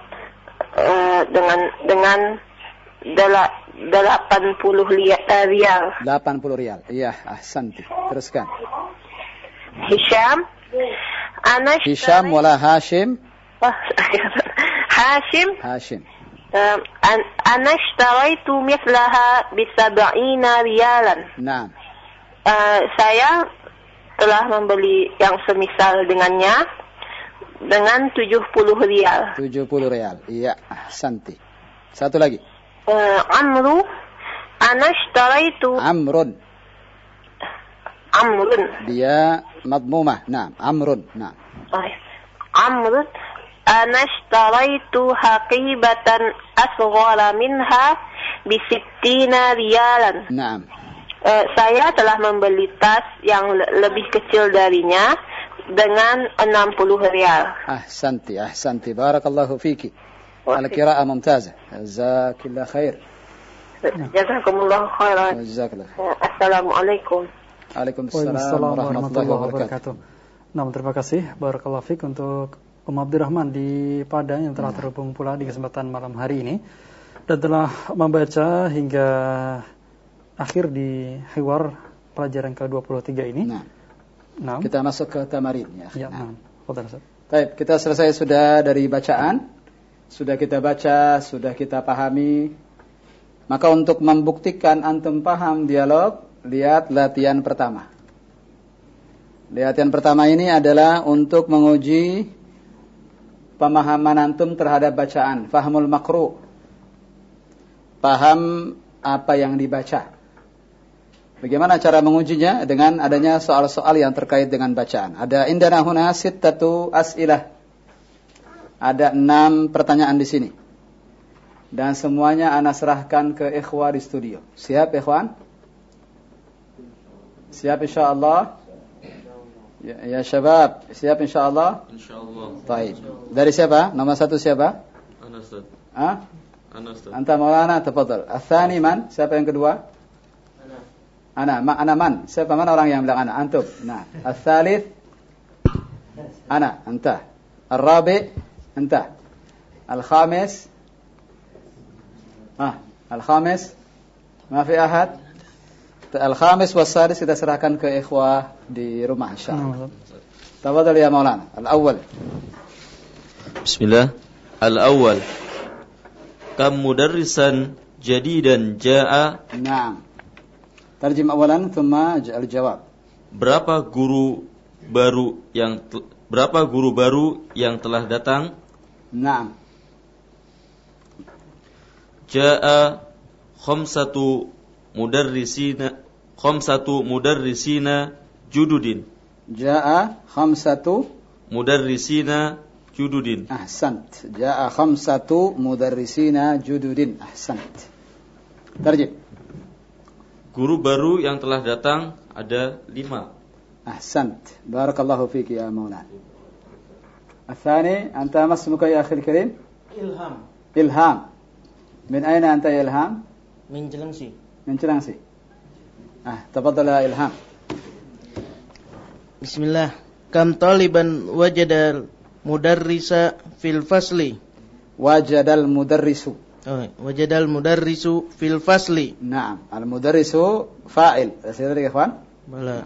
uh, dengan dengan dela, delapan puluh rial. delapan puluh rial. Iya, ahsanti. Teruskan. Hisham. Ana Hisham wala Hashim? Hashim. Hashim. Uh, an, ana ishtaraitu mithlaha bisab'ina riyalan. Naam. Uh, saya telah membeli yang semisal dengannya dengan tujuh puluh rial. tujuh puluh rial. Iya, ahsanti. Satu lagi. Uh, Amru, ana ishtaraitu Amrun. Amrun. Dia madmumah. Naam, Amrun. Naam. Amrun, ana ishtaraitu haqibatan asghara minha bisittina riyalan. Naam. Uh, saya telah membeli tas yang le- lebih kecil darinya dengan enam puluh rial. Ahsanti, ahsanti. Barakallahu fiki. Al-qira'ah mumtazah. Jazakillah khair. Jazakumullah khairan. Jazakallah khair. Assalamualaikum. Waalaikumsalam warahmatullahi wabarakatuh. Nah, terima kasih Barakallahu fik untuk Ummu Abdurrahman di Padang yang telah terhubung pula di kesempatan malam hari ini dan telah membaca hingga akhir di hiwar pelajaran ke dua puluh tiga ini. Nah. Nah. Kita masuk ke tamarin ya. Ya, nah. Nah. Baik, kita selesai sudah dari bacaan. Sudah kita baca, sudah kita pahami. Maka untuk membuktikan antum paham dialog, lihat latihan pertama. Latihan pertama ini adalah untuk menguji pemahaman antum terhadap bacaan, fahmul makru. Paham apa yang dibaca. Bagaimana cara mengujinya? Dengan adanya soal-soal yang terkait dengan bacaan. Ada indana huna sittatu as'ilah. Ada enam pertanyaan di sini. Dan semuanya ana serahkan ke ikhwan di studio. Siap ikhwan? Siap insyaallah? Ya, ya syabab, siap insyaallah? Insyaallah. Baik. Dari siapa? Nomor satu siapa? Ana Ustaz. Ah? Ana Ustaz. Anta Maulana, tafadhal. Atsani man? Siapa yang kedua? Ana. Ana, ma, ana man? Siapa mana orang yang bilang ana? Antum. Nah, ats-tsalits ana, anta. Ar-rabi' anta. Al-khamis ah, al-khamis ma fi ahad. Al-khamis was-sadis kita serahkan ke ikhwah di rumah insyaallah. Tafadhal ya Maulana. Al-awwal. Bismillah. Al-awwal. Kam mudarrisan jadidan jaa. Naam. Tarjim awalan thumma al-jawab. Berapa guru baru yang te- berapa guru baru yang telah datang? Naam. Jaa khamsatu mudarrisina khamsatu mudarrisina jududin. Jaa khamsatu mudarrisina jududin. Ahsant. Jaa khamsatu mudarrisina jududin. Ahsant. Tarjim. Guru baru yang telah datang ada lima. Ahsant. Barakallahu fiki ya Maulana. الثاني أنت ما اسمك يا أخي الكريم؟ إلهام. إلهام. من أين أنت يا إلهام؟ من جلنسي. من جلنسي. آه تفضل يا إلهام. بسم الله. كم طالبا وجد المدرس في الفصل؟ وجد المدرس. Oh, وجد المدرس في الفصل. نعم. المدرس فاعل. Saya ya ikhwan. Bala.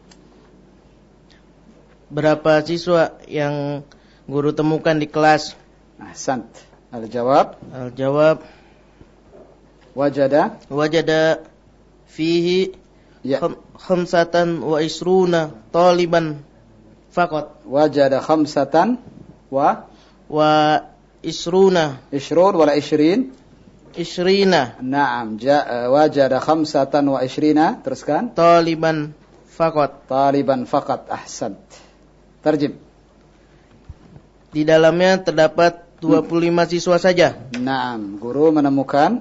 Berapa siswa yang guru temukan di kelas? Ahsant. Al-jawab. Al-jawab. Wajada. Wajada fihi Ya. khamsatan wa isruna taliban faqat. Wajada khamsatan wa Wa isruna ishrun wala ishrin. isrina Naam. Ja, wajada khamsatan wa ishrina. Teruskan. taliban faqat. Taliban faqat. Ahsant. Tarjim. Di dalamnya terdapat dua puluh lima siswa saja. Naam, guru menemukan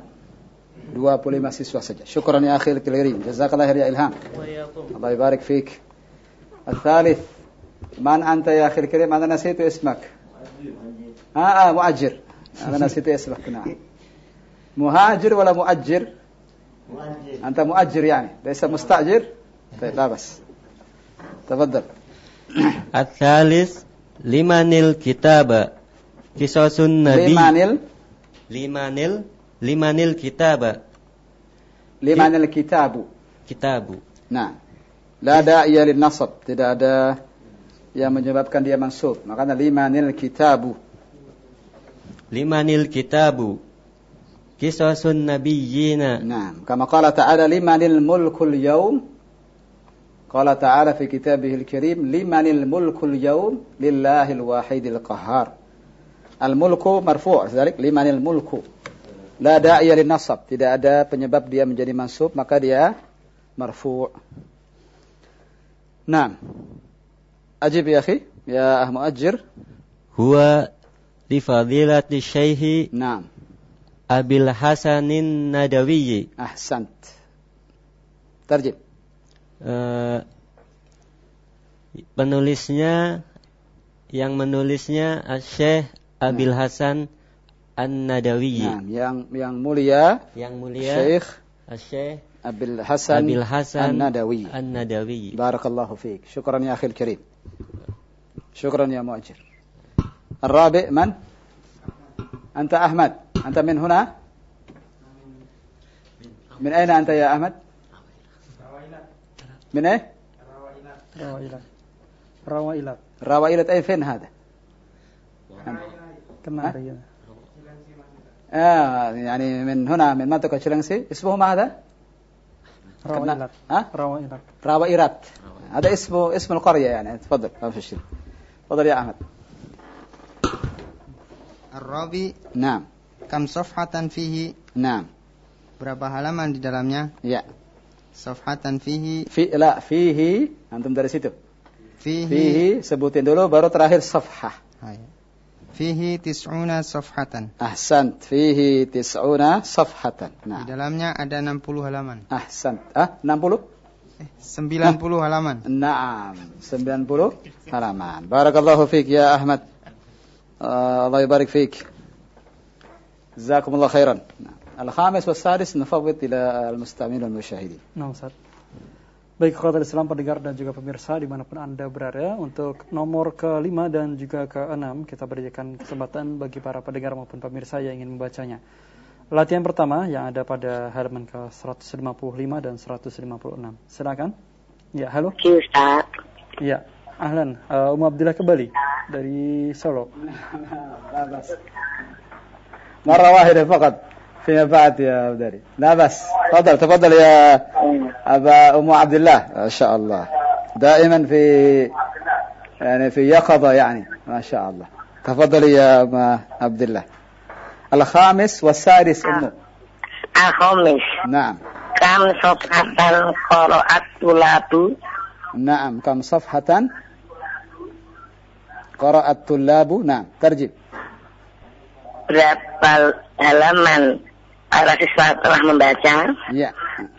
dua puluh lima siswa saja. Syukran ya akhil kirim. Jazakallah khair ya Ilham. Allah barik fik. الثالث من أنت يا أخي الكريم؟ أنا نسيت اسمك. آه, آه مؤجر. أنا نسيت اسمك. نعم. مهاجر ولا مؤجر؟ مؤجر. أنت مؤجر يعني ليس مستأجر. طيب لا بس. تفضل. الثالث limanil kitaba kisasun nabi. Limanil limanil limanil kitaba. Limanil kitabu. Kitabu. Nah, la da'iya lin nasab, tidak ada yang menyebabkan dia mansub. Makanya limanil kitabu. Limanil kitabu kisasun nabiyyina. Nah, kama qala ta'ala limanil mulkul yawm. Qala ta'ala fi kitabihil karim limanil mulkul yawm lillahil wahidil qahhar. Al mulku marfu', dzalik limanil mulku. La da'iya lin nasab, tidak ada penyebab dia menjadi mansub, maka dia marfu'. Naam. Ajib ya akhi, ya muajjir. Huwa li fadilati syekhi. Naam. Abil Hasanin Nadawi. Ahsant. Tarjim. Uh, penulisnya yang menulisnya Syekh Abil nah. Hasan An-Nadawi. Nah, yang yang mulia, yang mulia Syekh Syekh Abil Hasan Abil Hasan An-Nadawi. An-Nadawi. Barakallahu fiik. Syukran ya akhil karim. Syukran ya muajir. Ar-rabi' man? Anta Ahmad. Anta min huna? Min aina anta ya Ahmad? من ايه روائلات روائلات روائلات اي فين هذا كما اه يعني من هنا من منطقة شلنسي اسمه ماذا روائلات ها روائلات روائلات هذا اسمه اسم القرية يعني تفضل ما في شيء تفضل يا أحمد الرابع نعم كم صفحة فيه نعم berapa halaman di dalamnya ya Safhatan fihi fi la fihi antum dari situ fihi, fihi sebutin dulu baru terakhir safhah. Fihi tis'una safhatan. Ahsant. Fihi tis'una safhatan. Nah. Di dalamnya ada enam puluh halaman. Ahsant. Ah, enam puluh? Eh, sembilan puluh nah. halaman. Naam, sembilan puluh halaman. Barakallahu fiik ya Ahmad. Uh, Allah yabarik fiik. Jazakumullah khairan. Nah. Al-khamis was-sadis nafawwid ila al-mustami'in wal musyahidin. Nah, Ustaz. Baik, khotbah Islam pendengar dan juga pemirsa dimanapun Anda berada, untuk nomor kelima dan juga keenam kita berikan kesempatan bagi para pendengar maupun pemirsa yang ingin membacanya. Latihan pertama yang ada pada halaman ke seratus lima puluh lima dan seratus lima puluh enam. Silakan. Ya, halo. Ya, Ustaz. Ya, ahlan. Uh, Umu Abdillah kembali dari Solo. Marrah wahidah faqat. فيما بعد يا أبداري لا بس تفضل تفضل يا أبا أم عبد الله ما شاء الله دائما في يعني في يقظة يعني ما شاء الله تفضل يا أم عبد الله الخامس والسادس أمه الخامس نعم كم صفحة قرأت الطلاب نعم كم صفحة قرأت الطلاب نعم ترجم berapa halaman para siswa telah membaca? Ya.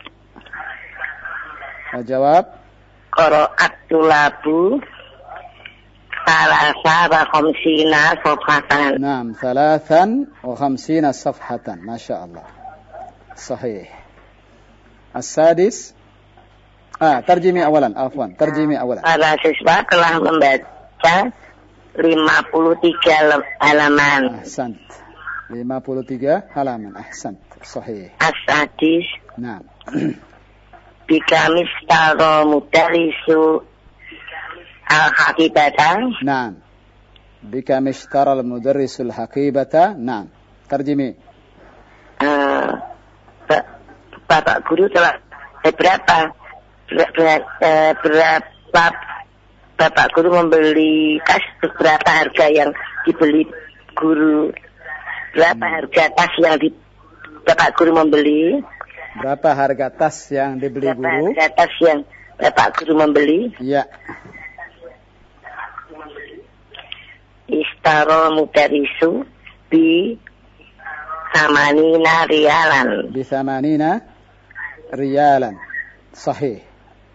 Jawab. Qara'atul labu salasa wa khamsina safhatan. Naam, thalathan wa khamsina safhatan. Masya Allah. Sahih. As-sadis. Ah, tarjimi awalan. Afwan, tarjimi awalan. Para siswa telah membaca lima puluh tiga halaman. Ahsant. lima puluh tiga halaman. Ahsant. Sahih. As-sadis. Naam. Bika mistaro mudarisu al-haqibata. Naam. Bika mishtara al-mudarrisu al-haqibata. Naam. Tarjimi. Uh, Bapak guru telah berapa berapa, berapa Bapak guru membeli tas, berapa harga yang dibeli guru, berapa hmm. harga tas yang di, Bapak guru membeli, berapa harga tas yang dibeli berapa guru, harga tas yang Bapak guru membeli. Ya. Istaro mudarisu bi samanina rialan. Bi samanina rialan. Sahih.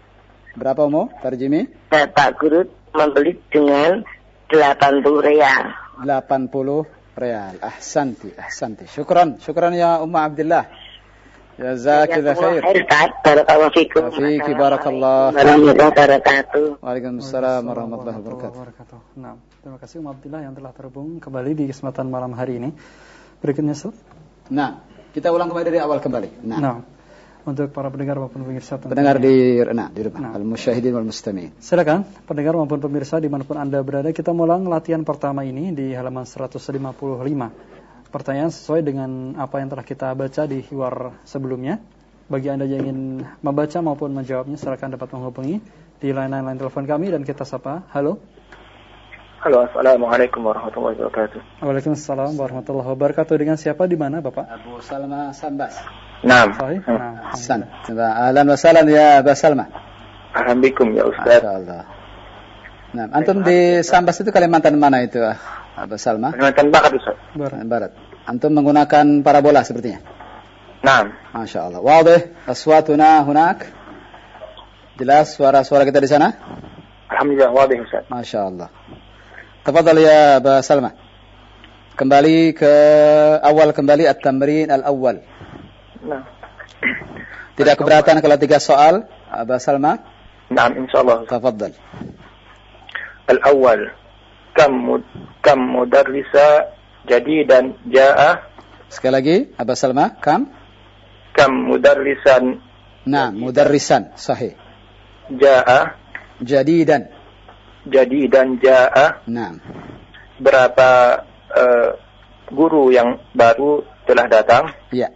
Berapa Umu? Tarjimi? Bapak guru membeli dengan delapan puluh real. delapan puluh real. Ahsanti, ahsanti. Syukran, syukran ya Ummu Abdullah. Jazakallah khair. Barakallahu fikum. Fiki barakallah. Warahmatullahi wabarakatuh. Waalaikumsalam warahmatullahi wabarakatuh. Nah, terima kasih Ummu Abdullah yang telah terhubung kembali di kesempatan malam hari ini. Berikutnya, Ustaz. Nah, kita ulang kembali dari awal kembali. Nah. nah untuk para pendengar maupun pemirsa pendengar di nah, di rumah nah. Al-musyahidin wal mustami'in. Silakan pendengar maupun pemirsa dimanapun Anda berada, kita ulang latihan pertama ini di halaman seratus lima puluh lima. Pertanyaan sesuai dengan apa yang telah kita baca di hiwar sebelumnya. Bagi Anda yang ingin membaca maupun menjawabnya, silakan dapat menghubungi di line-line telepon kami dan kita sapa. Halo. Halo, assalamualaikum warahmatullahi wabarakatuh. Waalaikumsalam warahmatullahi wabarakatuh. Dengan siapa di mana, Bapak? Abu Salma Sambas. Naam. Sahih. Nah, Ahsan. Ahlan wa sahlan ya Abu Salma. Alhamdulillah ya Ustaz. Masyaallah. Nah, antum di Sambas itu Kalimantan mana itu, Abu Salma? Kalimantan Barat, Ustaz. Barat. Barat. Antum menggunakan parabola sepertinya. Naam. Masyaallah. Wadih aswatuna hunak? Jelas suara-suara kita di sana? Alhamdulillah wadih, Ustaz. Masyaallah. Tafadhal ya Abu Salma. Kembali ke awal kembali at-tamrin al-awwal. Nah. Tidak keberatan kalau tiga soal, Abu Salma? Naam, insyaallah. Tafadhal. Al-awwal. Kam mud kam mudarrisa jadidan jaa. Sekali lagi, Abu Salma, kam? Kam mudarrisan. Nah, mudarrisan, sahih. Jaa. Jadidan. Jadidan jaa. Nah. Berapa uh, guru yang baru telah datang? Ya.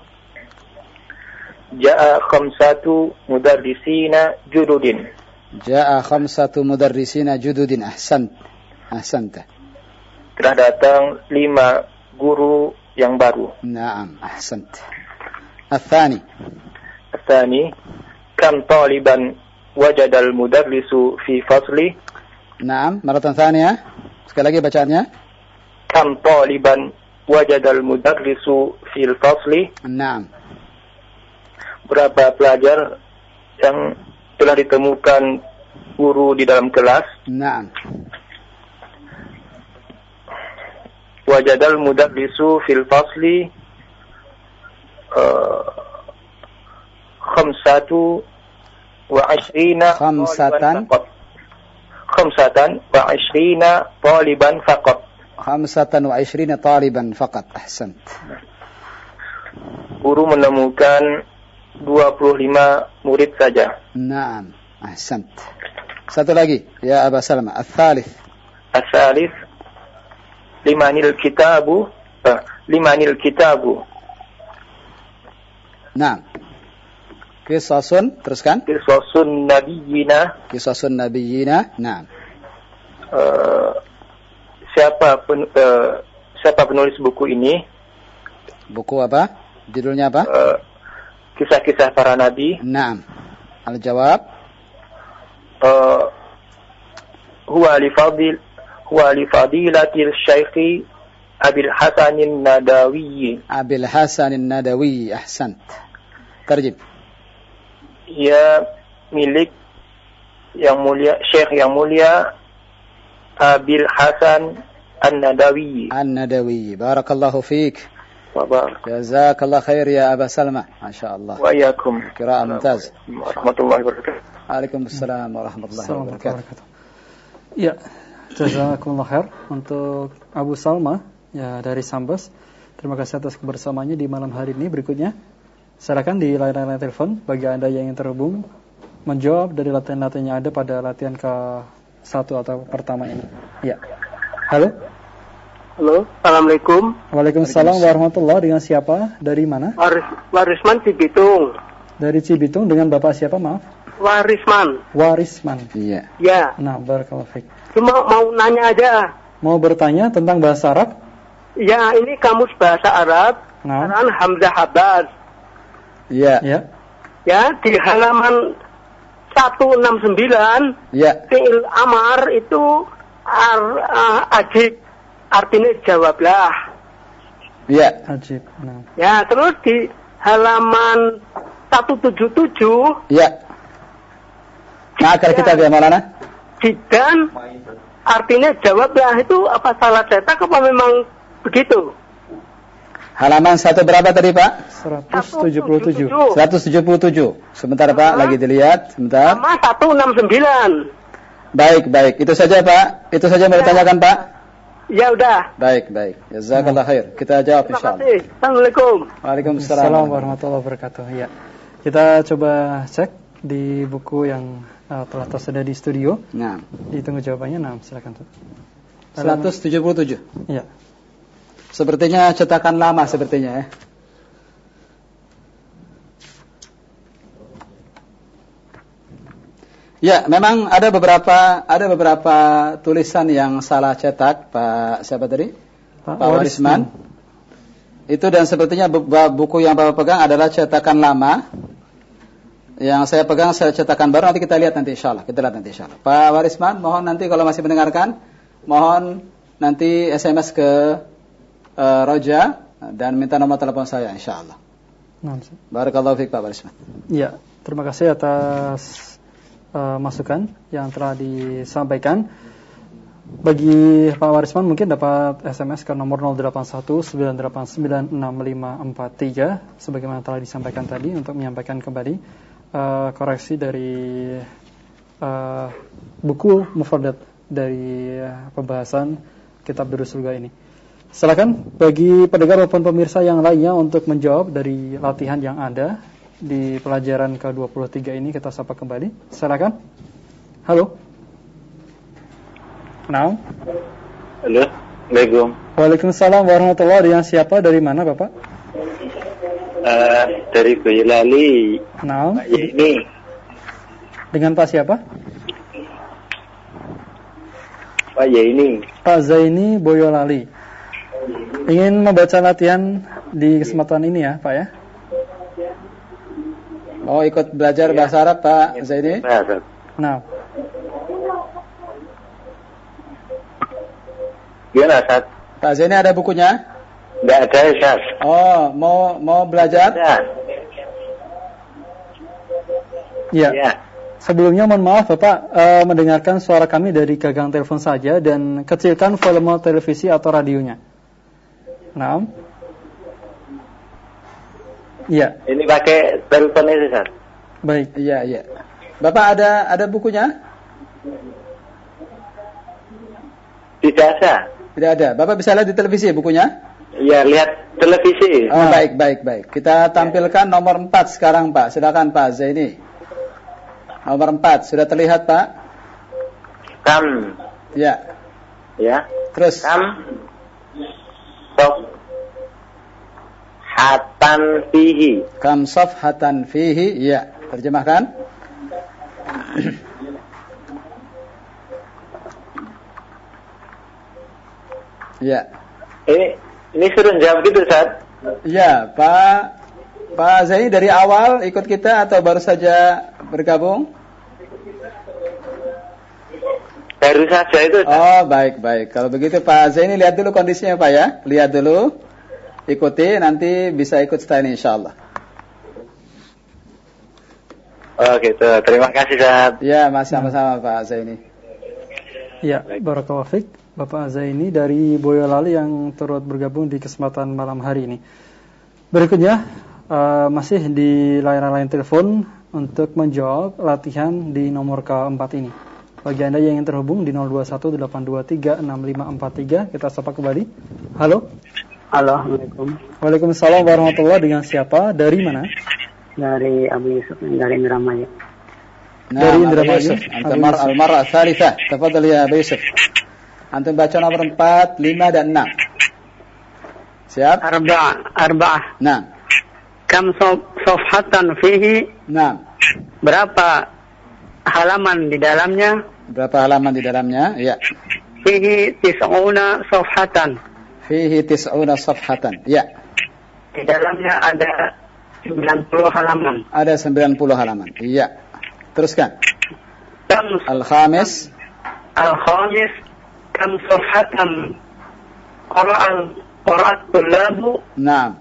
Jaa khamsatu mudarrisina jududin. Jaa khamsatu mudarrisina jududin. Ahsant. Ahsanta. Telah datang lima guru yang baru. Naam, ahsant. Al-thani. Al-thani. Kam taliban wajadal mudarrisu fi fasli. Naam, maratan thaniyah. Sekali lagi bacaannya. Kam taliban wajadal mudarrisu fil fasli. Naam. Berapa pelajar yang telah ditemukan guru di dalam kelas? Naam. Wajadal mudarrisu fil fasli uh, khamsatu wa ashrina khamsatan khamsatan wa ashrina taliban faqat. Khamsatan wa ashrina taliban faqat. Ahsant. Guru menemukan dua puluh lima murid saja. Naam, ahsant. Satu lagi, ya Abu Salama, al-thalith. Al-thalith, limanil kitabu, uh, limanil kitabu. Naam. Kisasun, teruskan. Kisasun nabiyina. Kisasun nabiyina, naam. Uh, siapa pen, uh, siapa penulis buku ini? Buku apa? Judulnya apa? Uh, Kisah-kisah para nabi. Naam. Al-jawab. Uh, huwa li fadil huwa li fadilatil Syekh Abil Hasanin Nadawi. Abil Hasanin Nadawi. Ahsant. Terjem. Ia milik yang mulia, Syekh yang mulia Abil Hasan An-Nadawi. An-Nadawi. Barakallahu fiik. Bapak. Jazakallah khair ya Aba Salma. Masya Allah. Wa iyyakum. Qiraah mumtaz. Warahmatullahi wabarakatuh. Waalaikumsalam warahmatullahi wabarakatuh. Ya, jazakumullah khair untuk Abu Salma ya dari Sambas. Terima kasih atas kebersamaannya di malam hari ini. Berikutnya, silakan di line-line telepon bagi Anda yang ingin terhubung menjawab dari latihan-latihan yang ada pada latihan ke satu atau pertama ini. Ya. Halo. Halo, assalamualaikum. Waalaikumsalam warahmatullahi. Dengan siapa? Dari mana? Waris, Warisman Cibitung. Dari Cibitung. Dengan Bapak siapa, maaf? Warisman. Warisman. Iya. Ya. Nah, barakallahu fiik. Cuma mau nanya aja. Mau bertanya tentang bahasa Arab? Ya, ini kamus bahasa Arab. Nah. Saran Hamzah Habaz. Iya. Ya. Ya, di halaman seratus enam puluh sembilan. Ya. Fi'il amar itu ar, uh, ajib. Artinya jawablah. Iya. Ajib. Nah. Ya, terus di halaman seratus tujuh puluh tujuh. Iya. Ma'akal kitab ya Maulana? Dan artinya jawablah itu apa salah cetak apa memang begitu? Halaman satu berapa tadi Pak? seratus tujuh puluh tujuh. seratus tujuh puluh tujuh. Sebentar Pak, lagi dilihat. Sebentar. Sama seratus enam puluh sembilan. Baik, baik. Itu saja Pak. Itu saja mau ditanyakan Pak. Ya udah. Baik, baik. Jazakallah khair. Kita jawab insyaallah. Terima kasih. Assalamualaikum. Waalaikumsalam Assalamualaikum warahmatullahi wabarakatuh. Ya. Kita coba cek di buku yang uh, telah tersedia di studio. Nah. Ditunggu jawabannya. Nah, silakan. seratus tujuh puluh tujuh. Iya. Sepertinya cetakan lama sepertinya ya. Ya, memang ada beberapa ada beberapa tulisan yang salah cetak, Pak siapa tadi? Pak, Pak Warisman. Itu dan sepertinya buku yang Bapak pegang adalah cetakan lama. Yang saya pegang saya cetakan baru, nanti kita lihat nanti insyaallah. Kita lihat nanti insyaallah. Pak Warisman, mohon nanti kalau masih mendengarkan, mohon nanti S M S ke Uh, Roja dan minta nomor telepon saya insyaallah. Nah, barakallahu fiik Pak Warisman. Ya, terima kasih atas uh, masukan yang telah disampaikan. Bagi Pak Warisman mungkin dapat S M S ke nomor nol delapan satu sembilan delapan sembilan enam lima empat tiga sebagaimana telah disampaikan tadi untuk menyampaikan kembali uh, koreksi dari uh, buku mufradat dari uh, pembahasan kitab Durus Surga ini. Silakan bagi pendengar maupun pemirsa yang lainnya untuk menjawab dari latihan yang ada di pelajaran ke dua puluh tiga ini. Kita sapa kembali. Silakan. Halo. Nah. Halo. Assalamualaikum. Waalaikumsalam warahmatullahi wabarakatuh. Dengan siapa? Dari mana, Bapak? Uh, dari Boyolali. Nah. Pak Zaini. Dengan Pak siapa? Pak Zaini. Pak Zaini Boyolali. Ingin membaca latihan di kesempatan ini ya, Pak ya? Mau ikut belajar bahasa Arab, Pak Zaini? Bahasa. Nah. Gimana, Ustaz? Pak Zaini ada bukunya? Enggak ada, Ustaz. Oh, mau mau belajar? Ya. Ya. Ya. Sebelumnya mohon maaf Bapak uh, mendengarkan suara kami dari gagang telepon saja dan kecilkan volume televisi atau radionya. Nah. Iya. Ini pakai telepon ini, Ustaz. Baik. Iya, iya. Bapak ada ada bukunya? Tidak ada. Tidak ada. Bapak bisa lihat di televisi bukunya? Iya, lihat televisi. Oh, baik, baik, baik. Kita tampilkan nomor empat sekarang, Pak. Silakan, Pak Zaini. Nomor empat, sudah terlihat, Pak? Kam. Ya. Ya. Terus. Kam. Sof. Hatan fihi. Kam sof hatan fihi. Ya. Terjemahkan. Ya. Ini ini suruh jawab gitu, Ustaz? Ya, Pak Pak Zaini dari awal ikut kita atau baru saja bergabung? Baru saja itu. Oh, baik, baik. Kalau begitu Pak Zaini lihat dulu kondisinya, Pak ya. Lihat dulu. Ikuti, nanti bisa ikut setelah ini insyaallah. Oh, gitu. Terima kasih, Ustaz. Ya, masih sama-sama Pak Zaini. Ya, barakallahu fiik. Bapak Zaini dari Boyolali yang turut bergabung di kesempatan malam hari ini. Berikutnya uh, masih di layanan telepon untuk menjawab latihan di nomor keempat ini. Bagi Anda yang ingin terhubung di nol dua satu delapan dua tiga enam lima empat tiga, kita sapa kembali. Halo. Halo, Assalamualaikum. Waalaikumsalam warahmatullahi wabarakatuh. Dengan siapa? Dari mana? Dari Abu Yusuf, dari Indramayu. Nah, dari Indramayu. Antamar al-mar'a tsalitsah. Tafadhal ya Abu Yusuf. Antum baca nomor empat, lima dan enam. Siap? Arba'ah, arba'ah. Nah. Kam safhatan fihi? Nah. Berapa halaman di dalamnya? Berapa halaman di dalamnya? Ya. Fihi tis'una safhatan. Fihi tis'una safhatan. Ya. Di dalamnya ada sembilan puluh halaman. Ada sembilan puluh halaman. Iya. Teruskan. Kam Al-khamis. Al-khamis kam safhatan qara'al qara'at tullabu? Naam.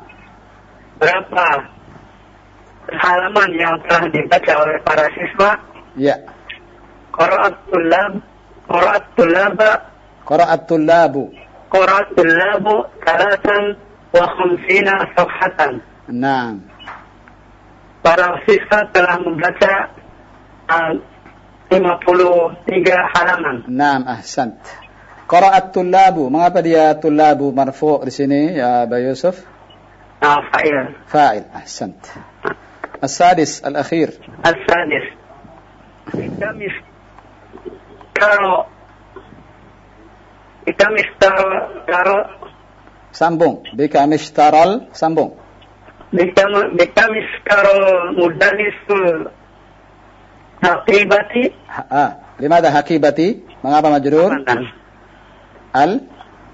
Berapa halaman yang telah dibaca oleh para siswa? Ya. Qara'at tullab Qara'at tullaba Qara'at tullabu. Qara'at tullabu Talatan wa khamsina safhatan. Naam. Para siswa telah membaca uh, lima puluh tiga halaman. Naam, ahsant. Qara'at tullabu. Mengapa dia tullabu marfu' di sini ya Aba Yusuf? Ah, fa'il. Fa'il. Ahsant. As-sadis, al-akhir. As-sadis. Ikamis karo Ikamis karo karo Sambung. Bika mishtaral. Sambung. Bika Bikamis karo mudarrisul Hakibati. Ha, ah, limada hakibati? Mengapa majrur? Al?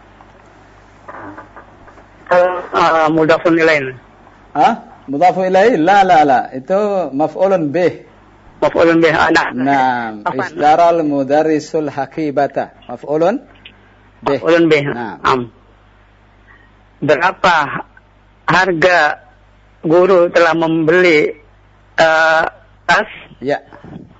Uh, mudafun ilaih. Ah, mudafu ilaih? La, la, la. Itu maf'ulun bih. Maf'ulun bih. Nah, Naam. Ishtaral mudarrisul hakibata. Maf'ulun bih. Maf'ulun bih. Naam. Berapa harga guru telah membeli uh, tas? Ya.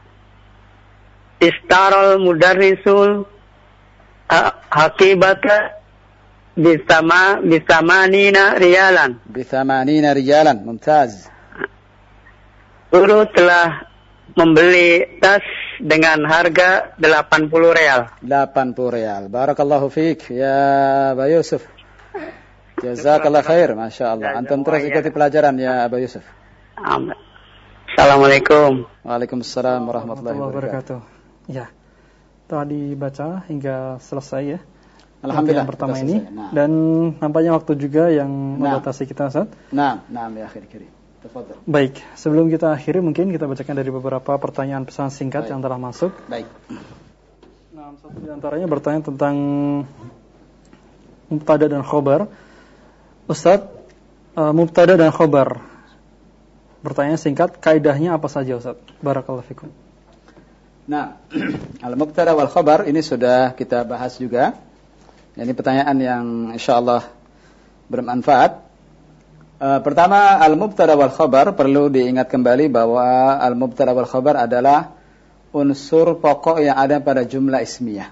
Ishtaral mudarrisul uh, hakibata Bisama bisamanina riyalan. Bisamanina riyalan. Mumtaz. Guru telah membeli tas dengan harga delapan puluh real. delapan puluh real. Barakallahu fiik ya Aba Yusuf. Jazakallah khair. Masya Allah. Antum terus ikuti pelajaran ya Aba Yusuf. Assalamualaikum. Waalaikumsalam warahmatullahi wabarakatuh. Ya. Telah dibaca hingga selesai ya. Alhamdulillah yang pertama ini nah. Dan nampaknya waktu juga yang membatasi kita, Ustaz. Nah, nah ya akhir kiri. Tafadhal. Baik, sebelum kita akhiri mungkin kita bacakan dari beberapa pertanyaan pesan singkat Baik. yang telah masuk. Baik. Nah, satu di antaranya bertanya tentang mubtada dan khobar. Ustaz, uh, mubtada dan khobar. Pertanyaan singkat, kaidahnya apa saja, Ustaz? Barakallahu fikum. Nah, al-mubtada wal khobar ini sudah kita bahas juga. Ini pertanyaan yang insyaallah bermanfaat. Uh, pertama, al-mubtada wal khabar perlu diingat kembali bahwa al-mubtada wal khabar adalah unsur pokok yang ada pada jumlah ismiyah.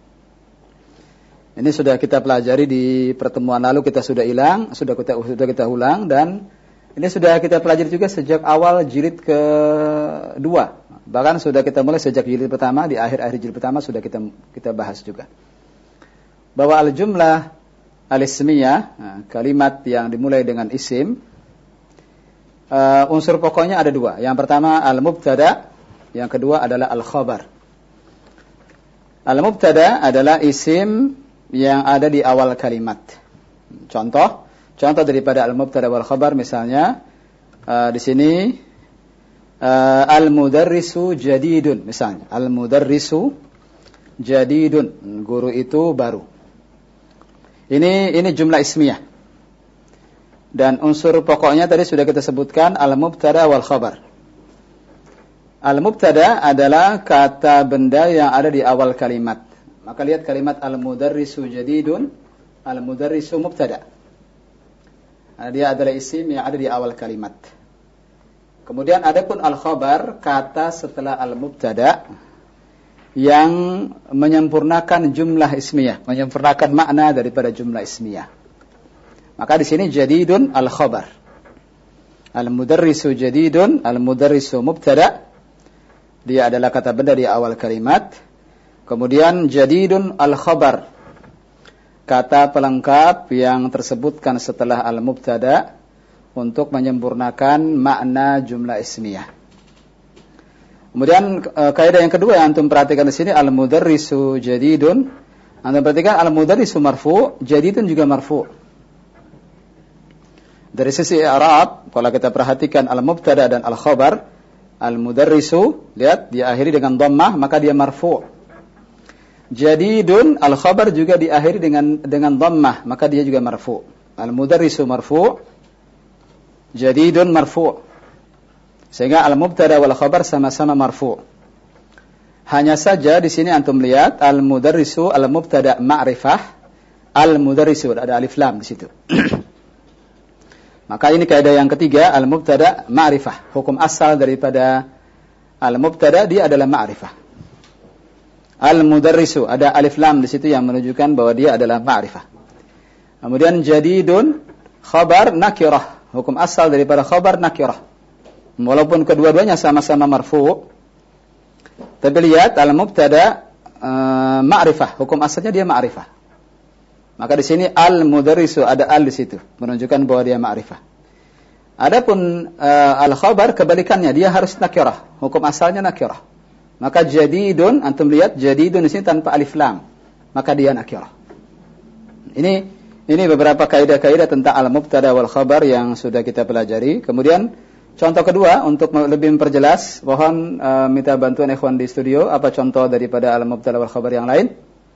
Ini sudah kita pelajari di pertemuan lalu, kita sudah hilang, sudah kita sudah kita ulang, dan ini sudah kita pelajari juga sejak awal jilid kedua. Bahkan sudah kita mulai sejak jilid pertama, di akhir-akhir jilid pertama sudah kita kita bahas juga. Bahwa al-jumlah al-ismiyah, kalimat yang dimulai dengan isim, uh, unsur pokoknya ada dua. Yang pertama al-mubtada, yang kedua adalah al-khabar. Al-mubtada adalah isim yang ada di awal kalimat. Contoh, contoh daripada al-mubtada wal khabar misalnya uh, di sini uh, al-mudarrisu jadidun misalnya. Al-mudarrisu jadidun, guru itu baru. Ini ini jumlah ismiyah. Dan unsur pokoknya tadi sudah kita sebutkan al-mubtada wal khabar. Al-mubtada adalah kata benda yang ada di awal kalimat. Maka lihat kalimat al-mudarrisu jadidun, al-mudarrisu mubtada. Dia adalah isim yang ada di awal kalimat. Kemudian adapun al-khabar, kata setelah al-mubtada yang menyempurnakan jumlah ismiyah, menyempurnakan makna daripada jumlah ismiyah. Maka di sini jadidun al-khabar. Al-mudarrisu jadidun, al-mudarrisu mubtada. Dia adalah kata benda di awal kalimat. Kemudian jadidun al-khabar, kata pelengkap yang tersebutkan setelah al-mubtada untuk menyempurnakan makna jumlah ismiyah. Kemudian kaidah yang kedua yang antum perhatikan di sini al-mudarrisu jadidun. Antum perhatikan al-mudarrisu marfu', jadidun juga marfu'. Dari sisi i'rab, kalau kita perhatikan al-mubtada dan al-khabar, al-mudarrisu lihat diakhiri dengan dhammah, maka dia marfu'. Jadidun al-khabar juga diakhiri dengan dengan dhammah, maka dia juga marfu'. Al-mudarrisu marfu', jadidun marfu'. Sehingga al-mubtada wal khabar sama-sama marfu'. Hanya saja di sini antum lihat al-mudarrisu al-mubtada ma'rifah, al-mudarrisu ada alif lam di situ. Maka ini kaidah yang ketiga, al-mubtada ma'rifah. Hukum asal daripada al-mubtada dia adalah ma'rifah. Al-mudarrisu, ada alif lam di situ yang menunjukkan bahwa dia adalah ma'rifah. Kemudian jadidun, khabar nakirah, hukum asal daripada khabar nakirah. Walaupun kedua-duanya sama-sama marfu', tapi lihat al-mubtada uh, ma'rifah, hukum asalnya dia ma'rifah. Maka di sini al-mudarrisu, ada al di situ, menunjukkan bahwa dia ma'rifah. Adapun uh, al-khabar kebalikannya, dia harus nakirah, hukum asalnya nakirah. Maka jadidun, antum lihat jadidun di sini tanpa alif lam, maka dia nakirah. Ini ini beberapa kaidah-kaidah tentang al-mubtada wal khabar yang sudah kita pelajari. Kemudian contoh kedua untuk lebih memperjelas, mohon uh, minta bantuan ikhwan di studio, apa contoh daripada al-mubtada wal khabar yang lain?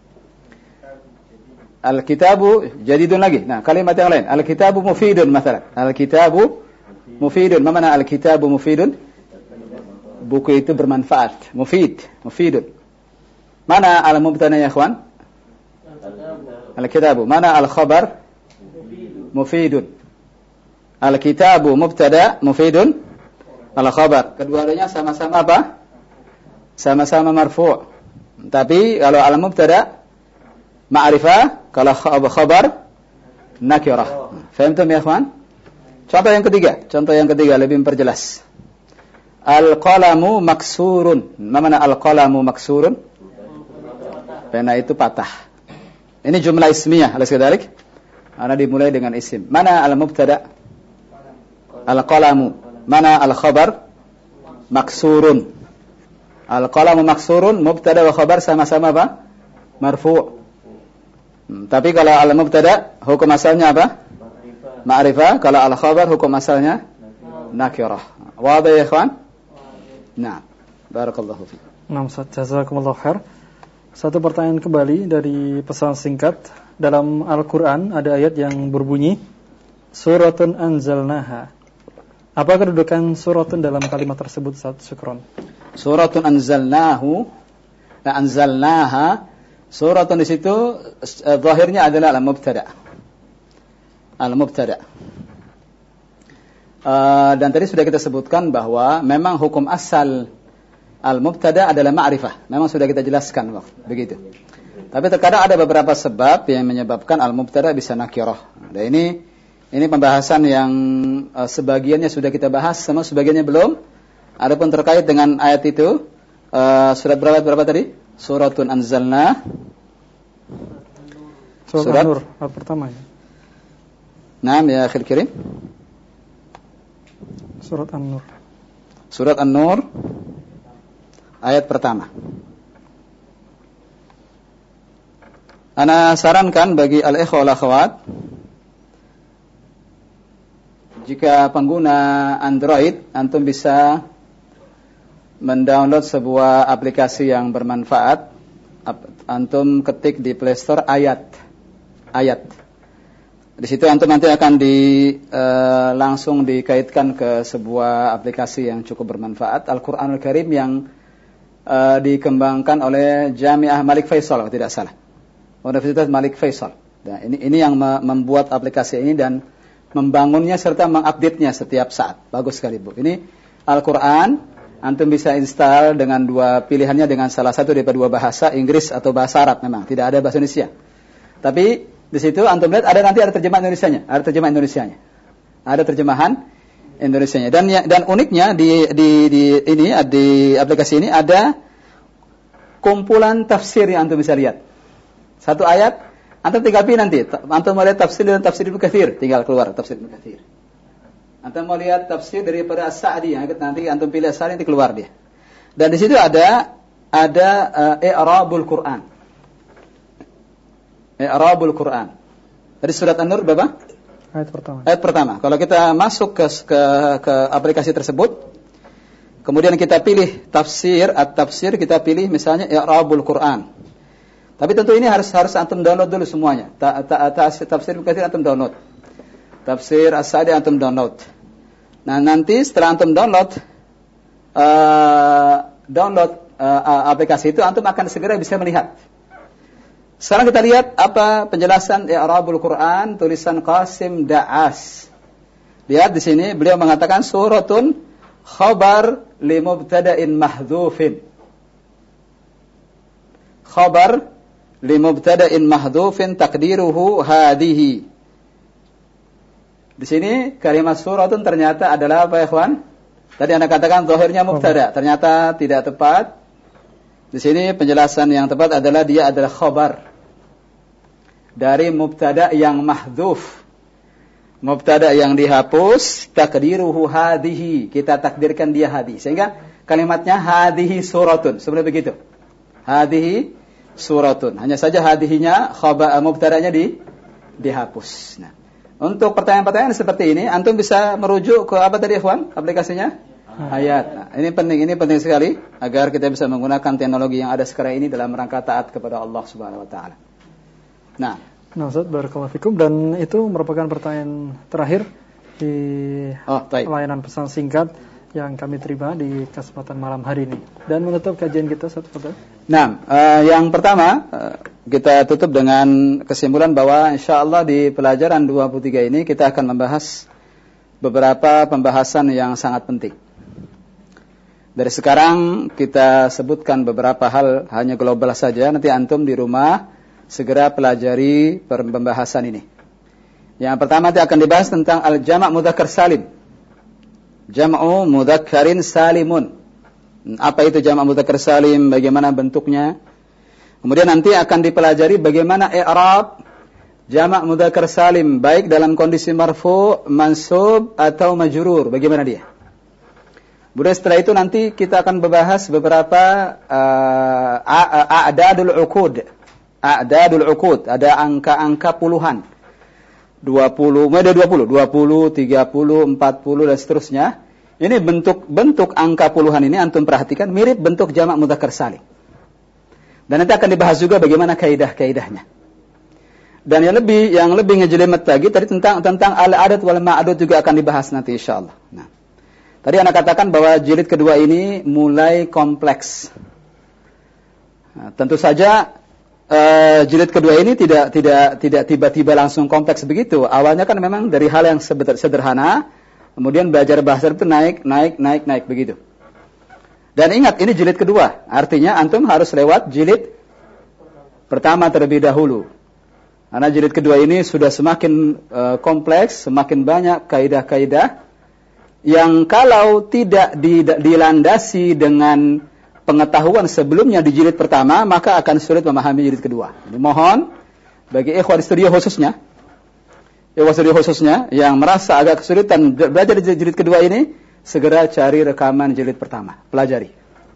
Al-kitabu jadidun lagi. Nah, kalimat yang lain, al-kitabu mufidun masalan. Al-kitabu mufidun. Ma mana al-kitabu mufidun? Buku itu bermanfaat, mufid, mufidun. Mana al-mubtada ya ikhwan? Al-kitabu. Mana al-khabar? Mufidun. Al-kitabu mubtada, mufidun, al-khabar. Keduanya sama-sama apa? Sama-sama marfu'. Tapi kalau al-mubtada ma'rifah, kalau khabar nakirah. Fahamtum ya ikhwan? Contoh yang ketiga, contoh yang ketiga lebih memperjelas. Al-qalamu maksurun. Mana al-qalamu maksurun? Pena itu patah. Ini jumlah ismiyah, alas kadalik. Ana dimulai dengan isim. Mana al-mubtada? Al-qalamu. Mana al-khabar? Maksurun. Al-qalamu maksurun, mubtada wa khabar sama-sama apa? Marfu'. Hmm, tapi kalau al-mubtada hukum asalnya apa? Ma'rifah. Kalau al-khabar hukum asalnya nakirah. Wadah ya ikhwan? Nah, barakallahu fiik. Nah, jazakumullah khair. Satu pertanyaan kembali dari pesan singkat. Dalam Al-Qur'an ada ayat yang berbunyi suratun anzalnaha. Apa kedudukan suratun dalam kalimat tersebut? Saat syukron. Suratun anzalnahu, nah, anzalnaha. Suratun di situ eh, zahirnya adalah al-mubtada. Al-mubtada. Uh, dan tadi sudah kita sebutkan bahwa memang hukum asal al-mubtada adalah ma'rifah. Memang sudah kita jelaskan waktu begitu. Tapi terkadang ada beberapa sebab yang menyebabkan al-mubtada bisa nakirah. Dan ini ini pembahasan yang uh, sebagiannya sudah kita bahas, sama sebagiannya belum. Adapun terkait dengan ayat itu, uh, surat berapa berapa tadi? Suratun anzalna. Surat, surat An-Nur ayat pertama ya. Naam ya akhil kirim. Surat An-Nur. Surat An-Nur ayat pertama. Ana sarankan bagi al-ikhwa wal akhwat, jika pengguna Android, antum bisa mendownload sebuah aplikasi yang bermanfaat. Antum ketik di Play Store ayat. Ayat. Di situ antum nanti akan di uh, langsung dikaitkan ke sebuah aplikasi yang cukup bermanfaat, Al-Qur'anul Karim yang uh, dikembangkan oleh Jami'ah Malik Faisal kalau tidak salah. Universitas Malik Faisal. Nah, ini ini yang membuat aplikasi ini dan membangunnya serta mengupdate-nya setiap saat. Bagus sekali, Bu. Ini Al-Qur'an, antum bisa install dengan dua pilihannya, dengan salah satu daripada dua bahasa, Inggris atau bahasa Arab memang, tidak ada bahasa Indonesia. Tapi di situ antum lihat ada nanti ada terjemahan Indonesianya, ada terjemahan Indonesianya. Ada terjemahan Indonesianya. Dan dan uniknya di di di ini di aplikasi ini ada kumpulan tafsir yang antum bisa lihat. Satu ayat antum tinggal pilih nanti. Antum mau lihat tafsir dan tafsir Ibnu Katsir, tinggal keluar tafsir Ibnu Katsir. Antum mau lihat tafsir daripada As-Sa'di, nanti antum pilih As-Sa'di, nanti keluar dia. Dan di situ ada ada uh, i'rabul Quran. I'rabul Quran. Dari surat An-Nur berapa? Ayat pertama. Ayat pertama. Kalau kita masuk ke ke, ke aplikasi tersebut, kemudian kita pilih tafsir, at-tafsir, kita pilih misalnya i'rabul Quran. Tapi tentu ini harus harus antum download dulu semuanya. Ta, ta, ta, tafsir Katsir antum download. Tafsir As-Sa'di antum download. Nah, nanti setelah antum download uh, download uh, aplikasi itu, antum akan segera bisa melihat. Sekarang kita lihat apa penjelasan i'rabul Quran tulisan Qasim Da'as. Lihat di sini beliau mengatakan suratun khabar li mubtada'in mahdhufin. khabar li mubtada'in mahdhufin taqdiruhu hadhihi. Di sini kalimat suratun ternyata adalah apa ya ikhwan? Tadi Anda katakan zahirnya mubtada, ternyata tidak tepat. Di sini penjelasan yang tepat adalah dia adalah khabar dari mubtada yang mahdhuf. Mubtada yang dihapus, takdiruhu hadhihi, kita takdirkan dia hadhi. Sehingga kalimatnya hadhihi suratun, sebenarnya begitu. Hadhihi suratun. Hanya saja hadhihinya khabar mubtadanya di dihapus. Nah, untuk pertanyaan-pertanyaan seperti ini antum bisa merujuk ke apa tadi ikhwan? Aplikasinya ayat. Nah, ini penting, ini penting sekali agar kita bisa menggunakan teknologi yang ada sekarang ini dalam rangka taat kepada Allah Subhanahu wa taala. Nah, Nah, Ustaz, barakallahu fikum, dan itu merupakan pertanyaan terakhir di oh, layanan pesan singkat yang kami terima di kesempatan malam hari ini. Dan menutup kajian kita, Ustaz, Fadhil. Nah, uh, yang pertama uh, kita tutup dengan kesimpulan bahwa insyaallah di pelajaran dua puluh tiga ini kita akan membahas beberapa pembahasan yang sangat penting. Dari sekarang kita sebutkan beberapa hal hanya global saja, nanti antum di rumah segera pelajari pembahasan ini. Yang pertama nanti akan dibahas tentang al-jama' mudzakkar salim. Jam'u mudzakkarin salimun. Apa itu jama' mudzakkar salim? Bagaimana bentuknya? Kemudian nanti akan dipelajari bagaimana i'rab jama' mudzakkar salim baik dalam kondisi marfu', mansub atau majrur. Bagaimana dia? Kemudian setelah itu nanti kita akan membahas beberapa uh, a'dadul uqud. A'dadul uqud, ada angka-angka puluhan. dua puluh, ada dua puluh, dua puluh, tiga puluh, empat puluh dan seterusnya. Ini bentuk-bentuk angka puluhan ini antum perhatikan mirip bentuk jamak mudzakkar salim. Dan nanti akan dibahas juga bagaimana kaidah-kaidahnya. Dan yang lebih yang lebih ngejelimet lagi tadi tentang tentang al-adad wal ma'adud juga akan dibahas nanti insyaallah. Nah, tadi Anda katakan bahwa jilid kedua ini mulai kompleks. Nah, tentu saja Uh, jilid kedua ini tidak tidak tidak tiba-tiba langsung kompleks begitu. Awalnya kan memang dari hal yang sederhana, kemudian belajar bahasa itu naik, naik, naik, naik begitu. Dan ingat ini jilid kedua, artinya antum harus lewat jilid pertama terlebih dahulu. Karena jilid kedua ini sudah semakin uh, kompleks, semakin banyak kaidah-kaidah yang kalau tidak dilandasi dengan pengetahuan sebelumnya di jilid pertama, maka akan sulit memahami jilid kedua. Jadi mohon bagi ikhwan studio khususnya, ikhwan studio khususnya yang merasa agak kesulitan belajar di jilid kedua ini, segera cari rekaman jilid pertama, pelajari.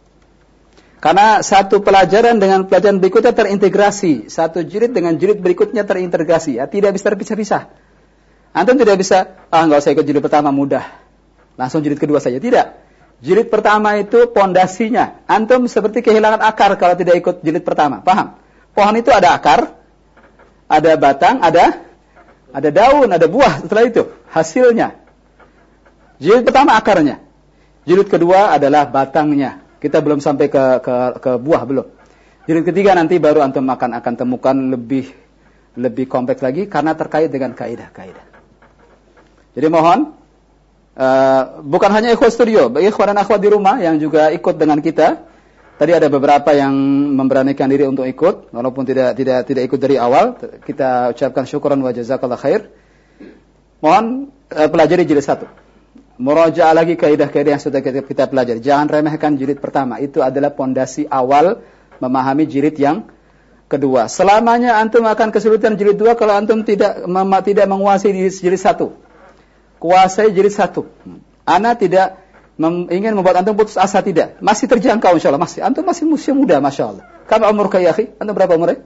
Karena satu pelajaran dengan pelajaran berikutnya terintegrasi, satu jilid dengan jilid berikutnya terintegrasi, ya, tidak bisa terpisah-pisah. Antum tidak bisa, ah nggak usah ikut jilid pertama mudah, langsung jilid kedua saja, tidak. Jilid pertama itu pondasinya. Antum seperti kehilangan akar kalau tidak ikut jilid pertama. Paham? Pohon itu ada akar, ada batang, ada ada daun, ada buah. Setelah itu hasilnya. Jilid pertama akarnya. Jilid kedua adalah batangnya. Kita belum sampai ke ke, ke buah belum. Jilid ketiga nanti baru antum akan akan temukan lebih lebih kompleks lagi karena terkait dengan kaidah-kaidah. Jadi mohon Uh, bukan hanya ikhwan studio, bagi ikhwan dan akhwat di rumah yang juga ikut dengan kita. Tadi ada beberapa yang memberanikan diri untuk ikut, walaupun tidak tidak tidak ikut dari awal. Kita ucapkan syukuran wa jazakallah khair. Mohon uh, pelajari jilid satu. Murajaah lagi kaidah-kaidah yang sudah kita, kita pelajari. Jangan remehkan jilid pertama. Itu adalah pondasi awal memahami jilid yang kedua. Selamanya antum akan kesulitan jilid dua kalau antum tidak mem, tidak menguasai jilid satu. Kuasai jilid satu. Ana tidak mem- ingin membuat antum putus asa, tidak. Masih terjangkau insyaallah, masih. Antum masih usia muda masyaallah. Kam umurka ya akhi? Antum berapa umurnya?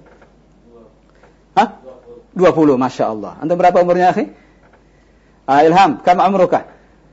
Hah? dua puluh masyaallah. Antum berapa umurnya akhi? Ah, Ilham, kam umurka?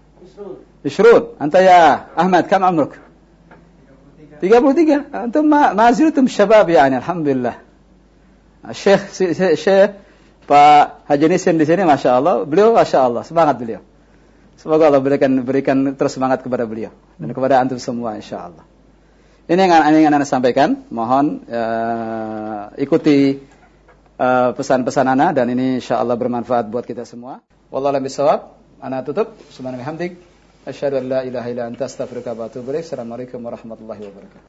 Ishrun. Anta ya Ahmad, kam umurka? tiga puluh tiga. Antum ma ma ziltum syabab yani alhamdulillah. Syekh Syekh Pak Haji Nisin di sini, masya Allah, beliau masya Allah, semangat beliau. Semoga Allah berikan berikan terus semangat kepada beliau dan kepada antum semua, insya Allah. Ini yang ingin Anda sampaikan. Mohon uh, ikuti uh, pesan-pesan Ana dan ini insya Allah bermanfaat buat kita semua. Wallahu a'lam bishawab. Ana tutup. Subhanallah hamdik. Asyhadu an la ilaha illa anta astaghfiruka wa atubu ilaik. Assalamualaikum warahmatullahi wabarakatuh.